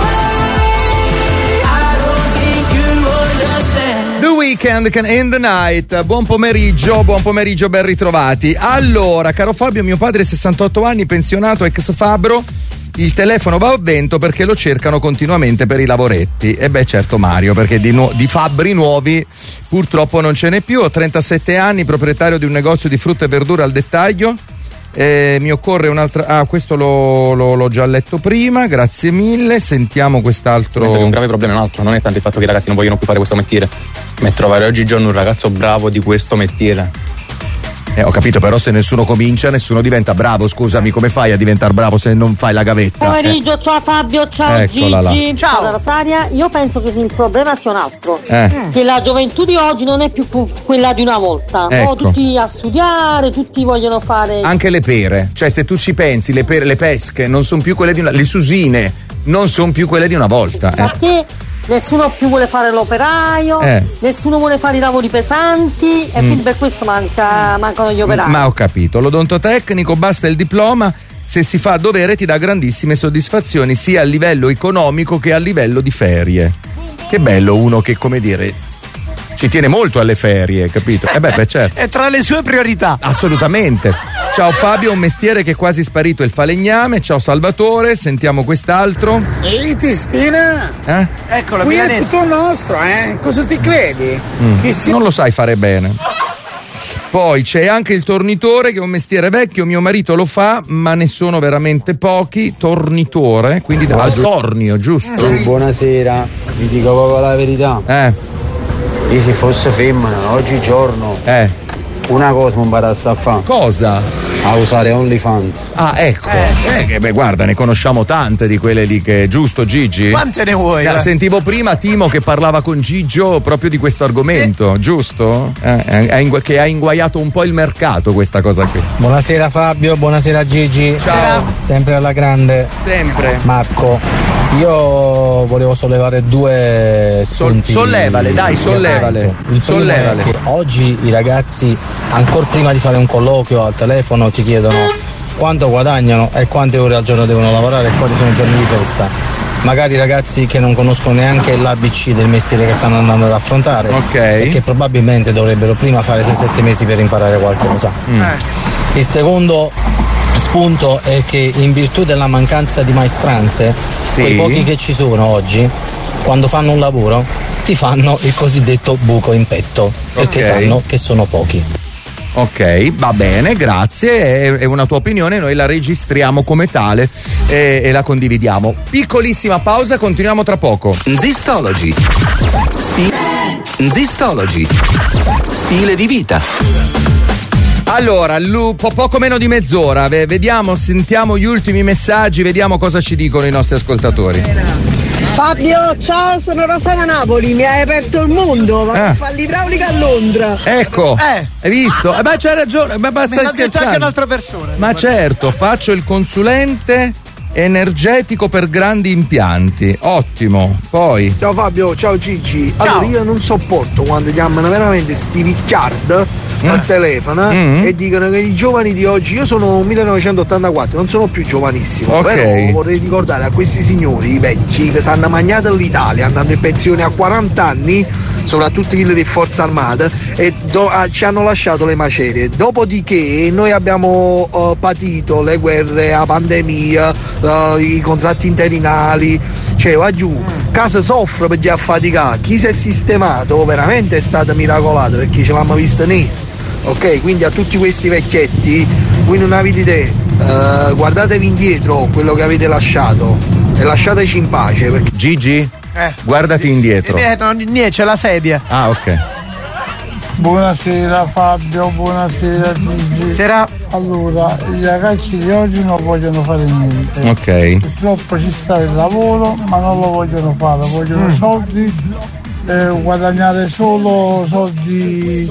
away. I don't think you understand. The Weeknd can end the night. Buon pomeriggio, buon pomeriggio, ben ritrovati. Allora, caro Fabio, mio padre sessantotto anni, pensionato, ex fabbro. Il telefono va a vento perché lo cercano continuamente per i lavoretti. E beh, certo, Mario, perché di, nu- di fabbri nuovi purtroppo non ce n'è più. Ho trentasette anni, proprietario di un negozio di frutta e verdura al dettaglio. Eh, mi occorre un'altra. Ah, questo lo, lo- l'ho già letto prima, grazie mille. Sentiamo quest'altro. Penso che un grave problema è un altro, non è tanto il fatto che i ragazzi non vogliono più fare questo mestiere, ma è trovare oggigiorno un ragazzo bravo di questo mestiere. Eh, ho capito, però se nessuno comincia, nessuno diventa bravo. Scusami, come fai a diventare bravo se non fai la gavetta? Pomeriggio, Eh. ciao Fabio, ciao Eccola là. Gigi. Ciao Rosaria, io penso che il problema sia un altro. Eh. Che la gioventù di oggi non è più cu- quella di una volta. Ecco. Oh, tutti a studiare, tutti vogliono fare. Anche le pere, cioè se tu ci pensi, le pere, le pesche non sono più quelle di una. Le susine non sono più quelle di una volta. Sa Eh. che nessuno più vuole fare l'operaio, Eh. nessuno vuole fare i lavori pesanti e Mm. quindi per questo manca, mancano gli operai. Ma ho capito, l'odontotecnico basta il diploma, se si fa a dovere ti dà grandissime soddisfazioni sia a livello economico che a livello di ferie. Che bello uno che, come dire, ci tiene molto alle ferie, capito? Eh beh, beh, certo. È tra le sue priorità. Assolutamente. Ciao Fabio, un mestiere che è quasi sparito è il falegname. Ciao Salvatore, sentiamo quest'altro. Ehi testina! Eh? Ecco la Qui è milanese. tutto nostro, eh? Cosa ti credi? Mm, Che si... Non lo sai fare bene. Poi c'è anche il tornitore, che è un mestiere vecchio, mio marito lo fa, ma ne sono veramente pochi. Tornitore, quindi da tornio, giusto? Eh, buonasera, vi dico proprio la verità. Eh. Io se fosse femmina, oggigiorno, eh. una cosa mi imparassi a fare. Cosa? A usare OnlyFans. Ah, ecco. Eh, che beh, guarda, ne conosciamo tante di quelle lì che. Giusto, Gigi? Quante ne vuoi? Eh, sentivo prima Timo che parlava con Gigio proprio di questo argomento, eh. giusto? Eh, ha ingu- che ha inguaiato un po' il mercato questa cosa qui. Buonasera Fabio, buonasera Gigi. Ciao. Sempre alla grande. Sempre. Marco, io volevo sollevare due spunti. sollevale, dai, sollevale. Il primo Sollevale. è che oggi i ragazzi, ancora prima di fare un colloquio al telefono, ti chiedono quanto guadagnano e quante ore al giorno devono lavorare e quali sono i giorni di festa. Magari ragazzi che non conoscono neanche l'A B C del mestiere che stanno andando ad affrontare, okay. e che probabilmente dovrebbero prima fare sei sette mesi per imparare qualcosa. Mm. Il secondo spunto è che in virtù della mancanza di maestranze, Sì. quei pochi che ci sono oggi, quando fanno un lavoro ti fanno il cosiddetto buco in petto, perché Ok. sanno che sono pochi. Ok, va bene, grazie, è, è una tua opinione, noi la registriamo come tale e, e la condividiamo. Piccolissima pausa, continuiamo tra poco. Zistology. Sti- Zistology. Stile di vita. Allora, lu- po- poco meno di mezz'ora, ve- vediamo, sentiamo gli ultimi messaggi, vediamo cosa ci dicono i nostri ascoltatori. Fabio, ciao, sono Rosa da Napoli, mi hai aperto il mondo, vado Ah. a fare l'idraulica a Londra. Ecco, hai visto? Eh, beh, c'hai ragione, ma basta Me l'ha detto scherzare. anche un'altra persona. Ma certo, faccio il consulente energetico per grandi impianti. Ottimo. Poi. Ciao Fabio, ciao Gigi. Allora io non sopporto quando chiamano veramente sti vicchiard Mm. al telefono Mm. e dicono che i giovani di oggi, io sono millenovecentottantaquattro, non sono più giovanissimo, Ok. però vorrei ricordare a questi signori, i vecchi, che si hanno mangiato l'Italia andando in pensione a quaranta anni, soprattutto quelli di Forza Armata, e do- ah, ci hanno lasciato le macerie. Dopodiché noi abbiamo uh, patito le guerre, la pandemia, uh, i contratti interinali, cioè va giù, casa soffre perché ha faticato, chi si è sistemato veramente è stato miracolato perché ce l'hanno vista nera. Ok, quindi a tutti questi vecchietti, voi non avete idea, uh, guardatevi indietro quello che avete lasciato e lasciateci in pace. Perché... Gigi, Eh. guardati indietro. Eh, no, niente, c'è la sedia. Ah, ok. Buonasera Fabio, buonasera Gigi. Sera. Allora, i ragazzi di oggi non vogliono fare niente. Ok. Purtroppo ci sta il lavoro, ma non lo vogliono fare, vogliono Mm. soldi, eh, guadagnare solo soldi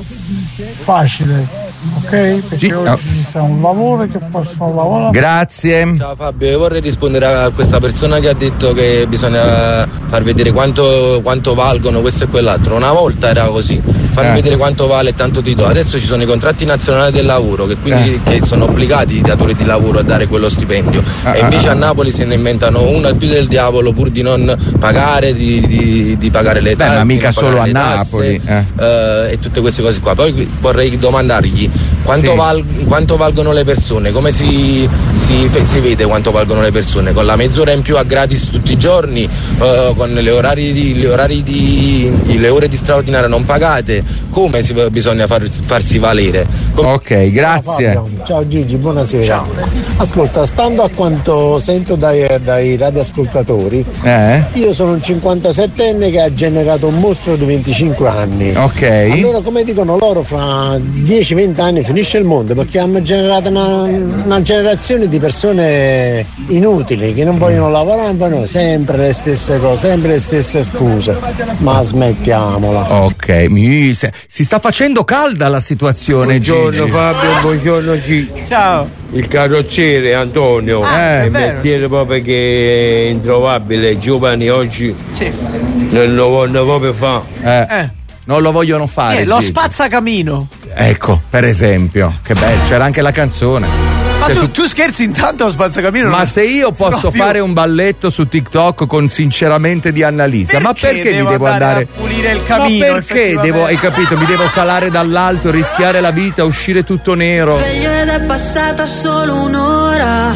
facili. Ok? Perché Sì, oggi no. ci sta un lavoro che possono lavorare. Grazie. Ciao Fabio, io vorrei rispondere a questa persona che ha detto che bisogna far vedere quanto, quanto valgono questo e quell'altro. Una volta era così, far Eh. vedere quanto vale e tanto ti do. Adesso ci sono i contratti nazionali del lavoro che quindi Eh. che sono obbligati i datori di lavoro a dare quello stipendio. Ah, e invece ah, a Napoli se ne inventano una al più del diavolo pur di non pagare, di, di, di pagare le Beh, tasse. ma mica di non solo pagare a le tasse, Napoli, eh. eh, e tutte queste cose qua. Poi vorrei domandargli quanto, Sì. val- quanto valgono le persone, come si, si, si vede quanto valgono le persone, con la mezz'ora in più a gratis tutti i giorni, eh, con le orari di, le orari di le ore di straordinaria non pagate, come si, bisogna far, farsi valere? Com- Ok, grazie. Ciao, Fabio. Ciao Gigi, buonasera. Ascolta, stando a quanto sento dai, dai radioascoltatori, Eh? io sono un cinquantasettenne che ha generato un mostro di venticinque anni. Ok. Allora, come dicono loro, fra dieci venti anni finisce il mondo perché hanno generato una, una generazione di persone inutili che non vogliono lavorare, fanno sempre le stesse cose, sempre le stesse scuse. Ma smettiamola. Ok, mi, se- si sta facendo calda la situazione. Buongiorno Gigi. Fabio, buongiorno Gigi. Ciao. Il carrozziere Antonio, Ah, è è un vero. mestiere proprio che è introvabile, i giovani oggi Sì. non lo vogliono proprio fare. Eh, Eh. Non lo vogliono fare. Eh, lo Gigi. spazzacamino. Ecco, per esempio, che bello, c'era anche la canzone. Ma Cioè, tu, tu- tu scherzi intanto lo spazzacamino? Ma non- se io si trova posso più. fare un balletto su TikTok con sinceramente di Annalisa, ma perché devo mi devo andare andare a pulire il camino? Ma perché devo, hai capito, mi devo calare dall'alto, rischiare la vita, uscire tutto nero? Sveglio ed è passata solo un'ora,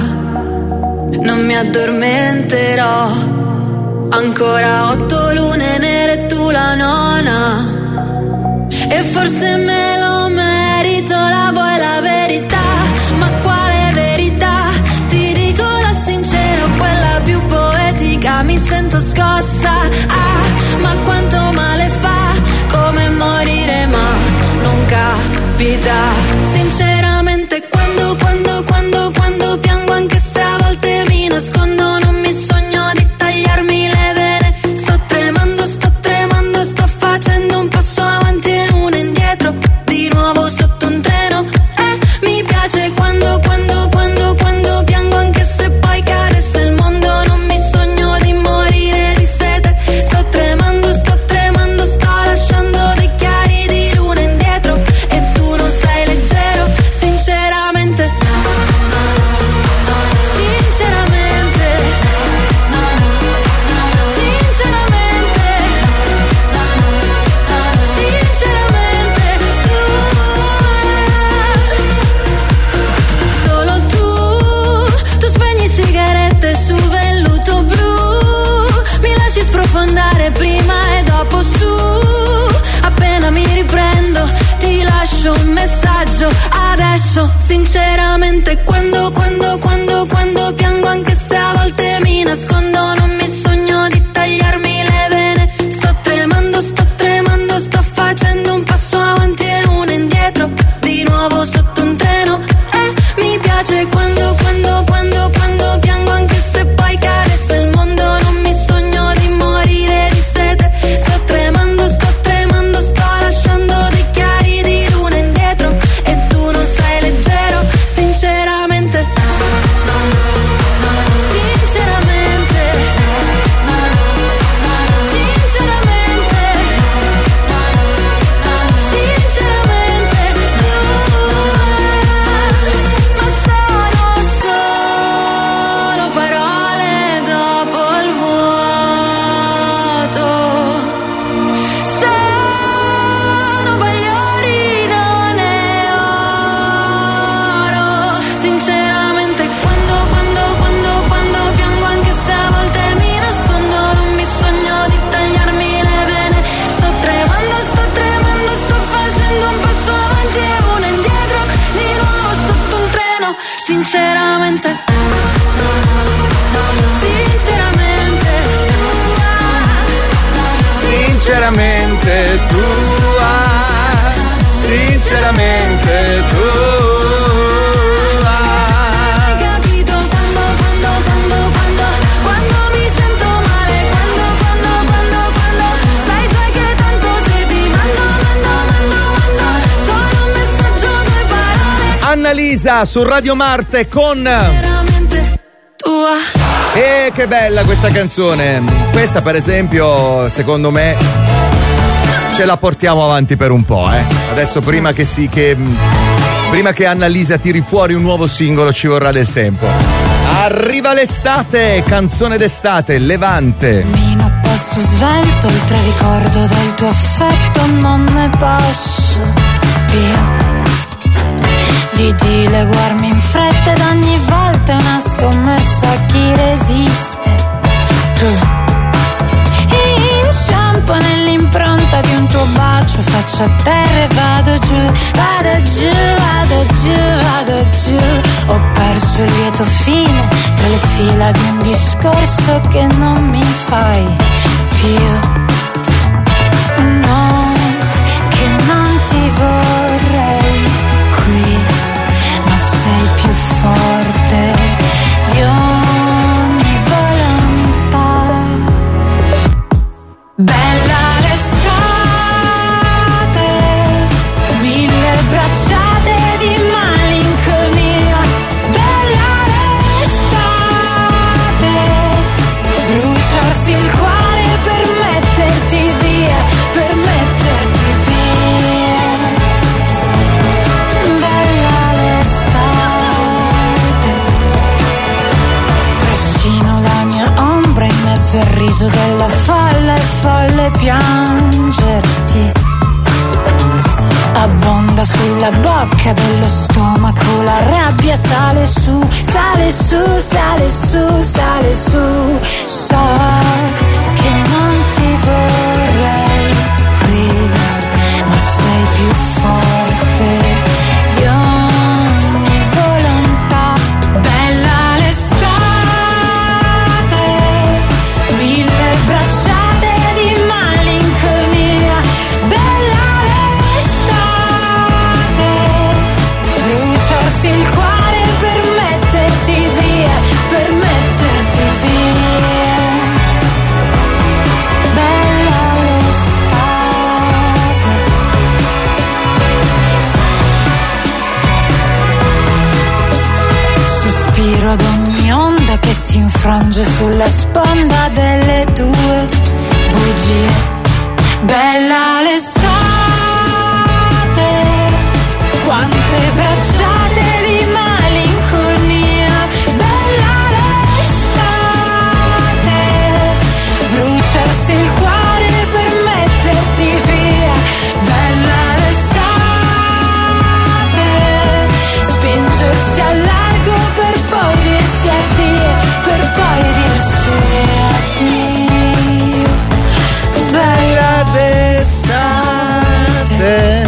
non mi addormenterò. Ancora otto lune nere e tu la nona. E forse me lo merito, la vuoi la verità? Ma quale verità? Ti dico la sincera, quella più poetica. Mi sento scossa, ah, ma quanto male fa, come morire ma non capita. Sinceramente quando, quando, quando, quando piango, anche se a volte mi nascondo, non mi sogno di tagliarmi le vene. Sto tremando, sto tremando, sto facendo un passo avanti e uno indietro, di nuovo sotto un treno. Eh, mi piace quando, quando, quando, quando piango, anche se poi cadesse il mondo, non mi sogno di morire di sete. Sto tremando, sto tremando, sto lasciando dei chiari di luna indietro e tu non sei leggero, sinceramente. Sinceramente, sinceramente, sinceramente tu, solo tu, tu spegni sigarette su velluto blu, mi lasci sprofondare prima e dopo su, appena mi riprendo ti lascio un messaggio adesso. Sinceramente quando, quando, quando, quando piango, anche se a volte mi nascondo, non mi sogno di tagliarmi le vene. Sto tremando, sto tremando, sto facendo un passo avanti e uno indietro, di nuovo sotto un treno. Eh, mi piace quando, quando, quando, quando piango, anche se poi cadesse il mondo, non mi sogno di morire di sete. Sto tremando, sto tremando, sto lasciando dei chiari di luna indietro e tu non sei leggero, sinceramente. Sinceramente, sinceramente, sinceramente tua, sinceramente tua, sinceramente tua. Hai capito quando, quando, quando, quando, quando mi sento male, quando, quando, quando, quando, sai tu che tanto se ti mando, mando, mando, mando, solo un messaggio, due parole. Annalisa su Radio Marte con tua. E che bella questa canzone. Questa per esempio secondo me ce la portiamo avanti per un po', eh. Adesso prima che si che prima che Annalisa tiri fuori un nuovo singolo ci vorrà del tempo. Arriva l'estate, canzone d'estate, Levante. Cammino a passo svelto, oltre ricordo del tuo affetto non ne passo via. Di dileguarmi in fretta ed ogni volta è una scommessa a chi resiste. Tu inciampo nell'impronta di un tuo bacio, faccio a terra e vado giù, vado giù, vado giù, vado giù. Ho perso il lieto fine tra le fila di un discorso che non mi fai più. No, che non ti vorrei qui, ma sei più forte di ogni volontà. Bella l'estate, mille bracciate di malinconia. Bella l'estate, bruciarsi il cuore per metterti via, per metterti via. Bella l'estate, trascino la mia ombra in mezzo al riso della folla, è folle piangerti. Abbonda sulla bocca dello stomaco, la rabbia sale su, sale su, sale su, sale su. So che non ti vorrei qui, ma sei più forte di ogni volontà. Bella l'estate, mille bracciate di malinconia. Bella l'estate, bruciarsi il cuore per metterti via, per metterti via. Bella l'estate. Sospiro ad ogni onda che si infrange sulla sponda delle tue bugie. Bella l'estate, quante bracciate di malinconia. Bella l'estate, bruciarsi il cuore per metterti via. Bella l'estate, spingersi al largo per poi dirsi addio, per poi dirsi addio. Bella d'estate.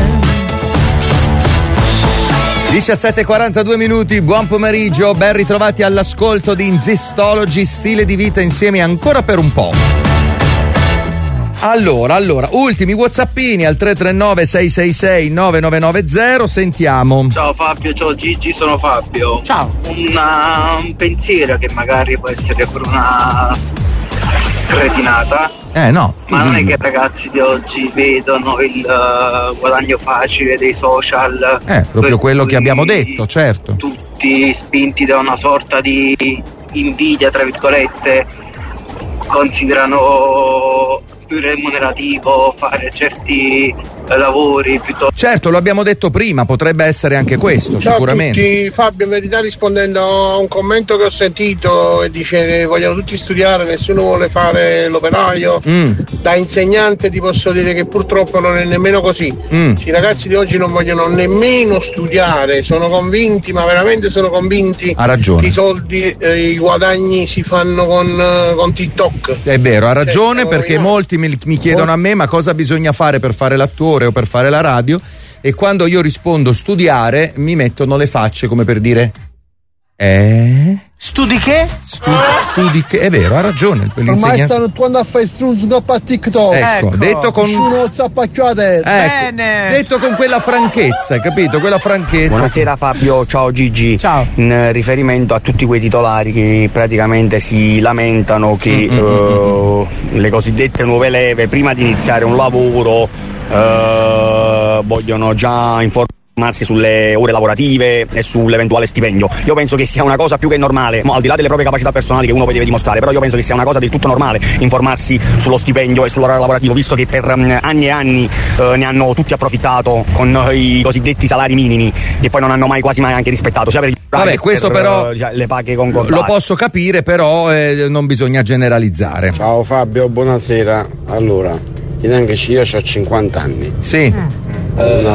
diciassette e quarantadue minuti, buon pomeriggio, ben ritrovati all'ascolto di Inzistology, stile di vita insieme ancora per un po'. Allora, allora, ultimi whatsappini al tre tre nove sei sei sei nove nove nove zero, sentiamo. Ciao Fabio, ciao Gigi, sono Fabio. Ciao. Una, un pensiero che magari può essere per una cretinata. Eh no. Ma non è che i ragazzi di oggi vedono il uh, guadagno facile dei social. Eh, proprio quello che abbiamo detto, certo. Tutti spinti da una sorta di invidia, tra virgolette, considerano più remunerativo fare certi eh, lavori piuttosto. Certo, lo abbiamo detto prima, potrebbe essere anche questo. Ciao sicuramente. A tutti, Fabio, in verità rispondendo a un commento che ho sentito e dice che vogliono tutti studiare, nessuno vuole fare l'operaio. Mm. Da insegnante ti posso dire che purtroppo non è nemmeno così. Mm. I ragazzi di oggi non vogliono nemmeno studiare, sono convinti, ma veramente sono convinti ha ragione. che i soldi, eh, i guadagni si fanno con, eh, con TikTok. È vero, ha ragione, perché molti mi, mi chiedono a me ma cosa bisogna fare per fare l'attore o per fare la radio, e quando io rispondo studiare mi mettono le facce come per dire Eh? Studi che? Studi, studi che? È vero, ha ragione. Ormai stanno tuando a fare strunz dopo a TikTok. Ecco, ecco. Detto con uno zappacchio a terra. Ecco, bene. Detto con quella franchezza, hai capito? Quella franchezza. Buonasera Fabio, ciao Gigi. Ciao. In riferimento a tutti quei titolari che praticamente si lamentano che Mm-hmm. uh, le cosiddette nuove leve prima di iniziare un lavoro uh, vogliono già informare sulle ore lavorative e sull'eventuale stipendio. Io penso che sia una cosa più che normale, no, al di là delle proprie capacità personali che uno poi deve dimostrare, però io penso che sia una cosa del tutto normale informarsi sullo stipendio e sull'orario lavorativo, visto che per um, anni e anni uh, ne hanno tutti approfittato con uh, i cosiddetti salari minimi che poi non hanno mai quasi mai anche rispettato, sia per gli Vabbè, questo per, però uh, le paghe concordate. lo posso capire, però eh, non bisogna generalizzare. Ciao Fabio, buonasera. Allora, io neanche io ho cinquanta anni. Sì. Una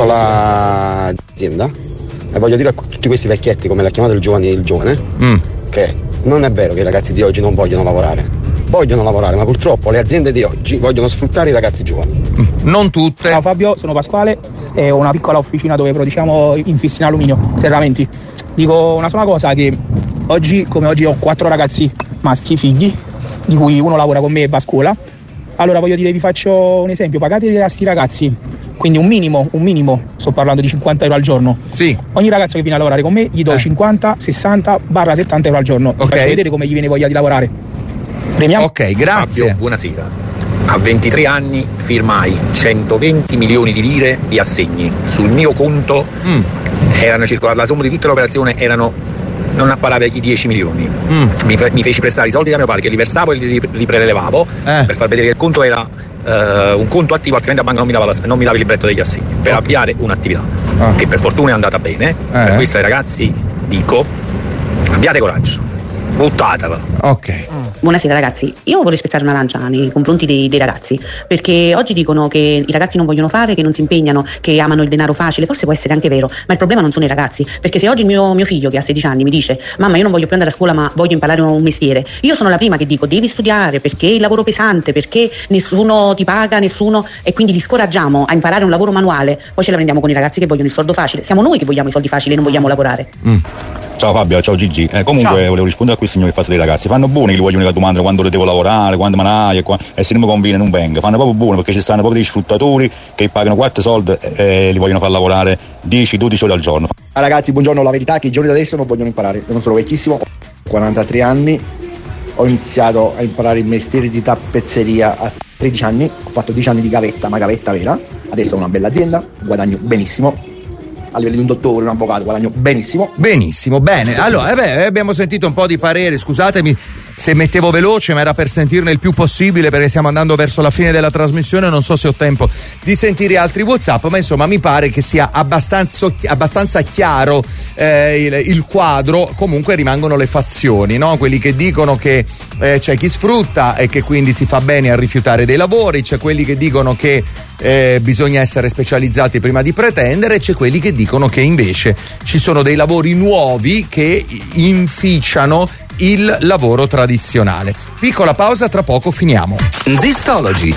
piccola azienda e voglio dire a tutti questi vecchietti, come l'ha chiamato il giovane il giovane, mm. che non è vero che i ragazzi di oggi non vogliono lavorare. Vogliono lavorare, ma purtroppo le aziende di oggi vogliono sfruttare i ragazzi giovani. Mm. Non tutte. Ciao Fabio, sono Pasquale e ho una piccola officina dove produciamo infissi in alluminio, serramenti. Dico una sola cosa, che oggi come oggi ho quattro ragazzi maschi, figli, di cui uno lavora con me e va a scuola. Allora voglio dire, vi faccio un esempio, pagate a sti ragazzi, quindi un minimo, un minimo, sto parlando di cinquanta euro al giorno. Sì. Ogni ragazzo che viene a lavorare con me gli do eh. cinquanta, sessanta, barra settanta euro al giorno. Ok. Faccio vedere come gli viene voglia di lavorare. Premiamo. Ok, grazie. Fabio, buonasera. A ventitré anni firmai centoventi milioni di lire di assegni. Sul mio conto mm. erano circolate, la somma di tutta l'operazione erano non apparava i dieci milioni. Mm. Mi, fe- mi feci prestare i soldi da mio padre che li versavo e li, li prelevavo eh. per far vedere che il conto era uh, un conto attivo, altrimenti la banca non mi dava, la, non mi dava il libretto degli assegni per okay. avviare un'attività ah. che per fortuna è andata bene. Eh. Per questo ai ragazzi dico: abbiate coraggio, buttatela. Ok. Buonasera ragazzi, io vorrei spezzare una lancia nei confronti dei, dei ragazzi, perché oggi dicono che i ragazzi non vogliono fare, che non si impegnano, che amano il denaro facile. Forse può essere anche vero, ma il problema non sono i ragazzi, perché se oggi il mio, mio figlio che ha sedici anni mi dice: mamma, io non voglio più andare a scuola ma voglio imparare un mestiere, io sono la prima che dico: devi studiare, perché il lavoro pesante, perché nessuno ti paga, nessuno, e quindi li scoraggiamo a imparare un lavoro manuale. Poi ce la prendiamo con i ragazzi che vogliono il soldo facile. Siamo noi che vogliamo i soldi facili e non vogliamo lavorare. mm. Ciao Fabio, ciao Gigi. Eh, comunque ciao. Volevo rispondere a quel signore che ha fatto dei ragazzi. Fanno buoni che li vogliono che domandano quando devo lavorare, quando manai e, qua, e se non mi conviene non venga. Fanno proprio buoni perché ci stanno proprio degli sfruttatori che pagano quattro soldi e li vogliono far lavorare dieci dodici ore al giorno. Ah, ragazzi, buongiorno, la verità è che i giorni da adesso non vogliono imparare. Io non sono vecchissimo, ho quarantatré anni, ho iniziato a imparare il mestiere di tappezzeria a tredici anni, ho fatto dieci anni di gavetta, ma gavetta vera. Adesso ho una bella azienda, guadagno benissimo. A livello di un dottore, un avvocato, guadagno benissimo. Benissimo, bene. Allora, eh beh, abbiamo sentito un po' di pareri, scusatemi se mettevo veloce, ma era per sentirne il più possibile perché stiamo andando verso la fine della trasmissione, non so se ho tempo di sentire altri WhatsApp, ma insomma mi pare che sia abbastanza, abbastanza chiaro eh, il, il quadro. Comunque rimangono le fazioni, no? Quelli che dicono che eh, c'è chi sfrutta e che quindi si fa bene a rifiutare dei lavori, c'è quelli che dicono che eh, bisogna essere specializzati prima di pretendere, c'è quelli che dicono che invece ci sono dei lavori nuovi che inficiano il lavoro tradizionale. Piccola pausa, tra poco finiamo. Zistology.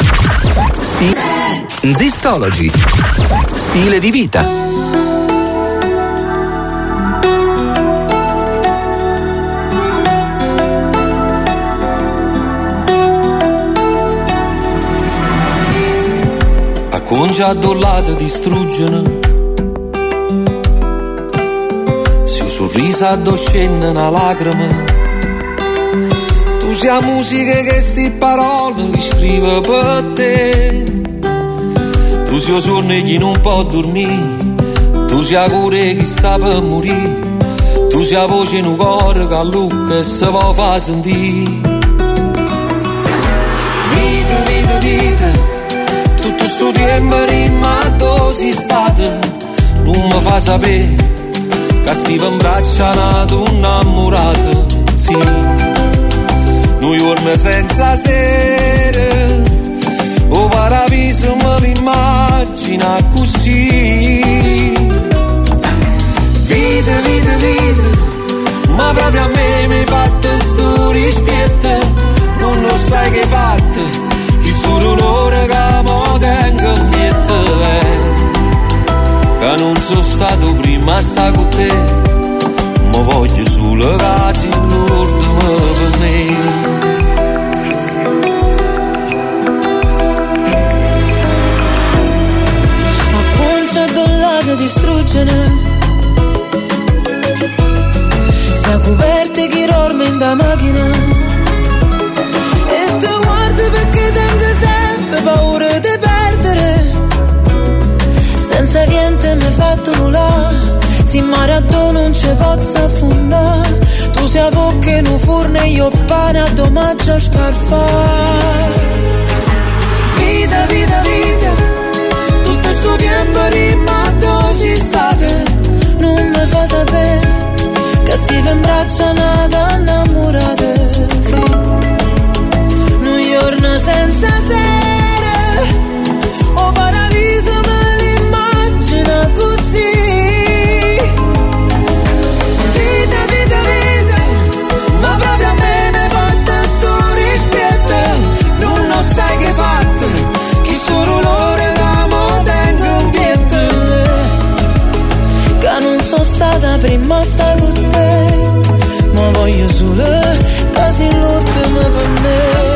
Sti- Zistology. Stile di vita. A concia dollata distruggono, se un sorriso addoscenna una lacrima. Tu sia musica che sti parole che scrive per te. Tu sia sonno che non può dormire. Tu sia cuore che sta per morire. Tu sia voce in un cuore che a Luca se va fa sentire. Vita, vita, vita, tutto sto tempo rima dove sei stata. Non mi fa sapere che stiva in braccia una donna innamorata. Sì, noi giorni senza sera, o paradiso me l'immagina così. Vita, vita, vita, ma proprio a me mi fatta sto rispetto. Non lo sai che hai fatto, che solo l'ora che mo tengo in mente, eh. Che non sono stato prima a sta con te, ma voglio su le case l'ultimo per me. A concia dollata distruggere, sia coperte chi dorme in da macchina, e tu guardi perché tengo sempre paura di perdere, senza niente mi fatto nulla. Si Maradona non ci posso affondare, tu sei bocca in un forno e io pane a domaggio a scarfare. Vita, vita, vita, tutto sto tempo rimasto ci state, non mi fa sapere che stive in braccio a una donna innamorata, sì. Un giorno senza sera, o paradiso me l'immagina così. Sai che fatto, chi solo l'ore l'amo tengo un piede, che non sono stata prima sta con te, ma voglio solo casi l'ultimo per me.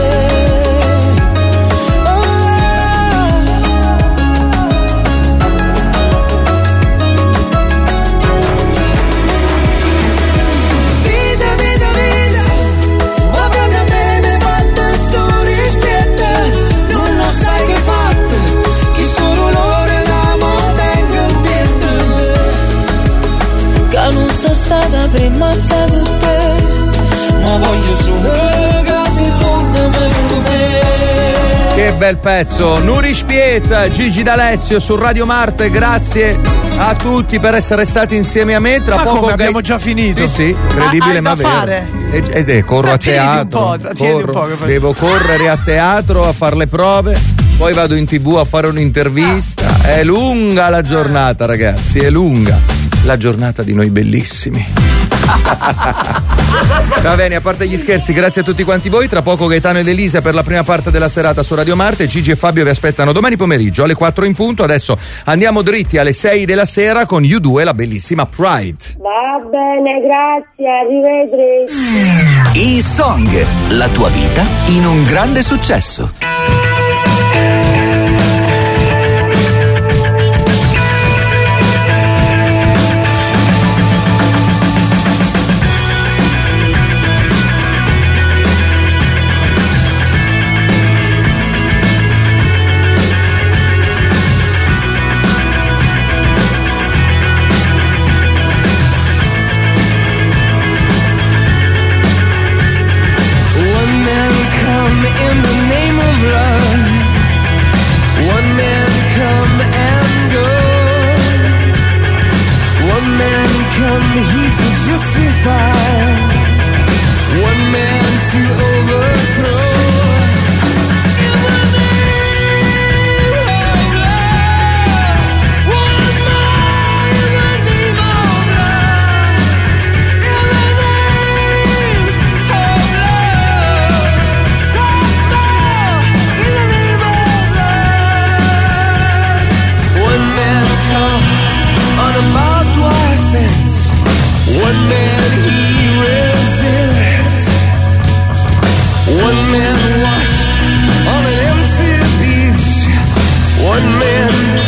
Stata prima sta con te, ma voglio solo casi l'ultimo per me. Che bel pezzo, Nuri Spiet, Gigi D'Alessio su Radio Marte, grazie a tutti per essere stati insieme a me. Tra ma poco come, abbiamo già finito? Sì, sì, incredibile ah, ma vero. Fare? E, e, e corro trattieni a teatro, un po', corro, un po', devo correre a teatro a fare le prove, poi vado in tv a fare un'intervista. Ah. È lunga la giornata, ragazzi, è lunga la giornata di noi bellissimi. Va bene, a parte gli scherzi, grazie a tutti quanti voi. Tra poco Gaetano ed Elisa per la prima parte della serata su Radio Marte. Gigi e Fabio vi aspettano domani pomeriggio alle quattro in punto. Adesso andiamo dritti alle sei della sera con U due, la bellissima Pride. Va bene, grazie, arrivederci. I Song, la tua vita in un grande successo. One man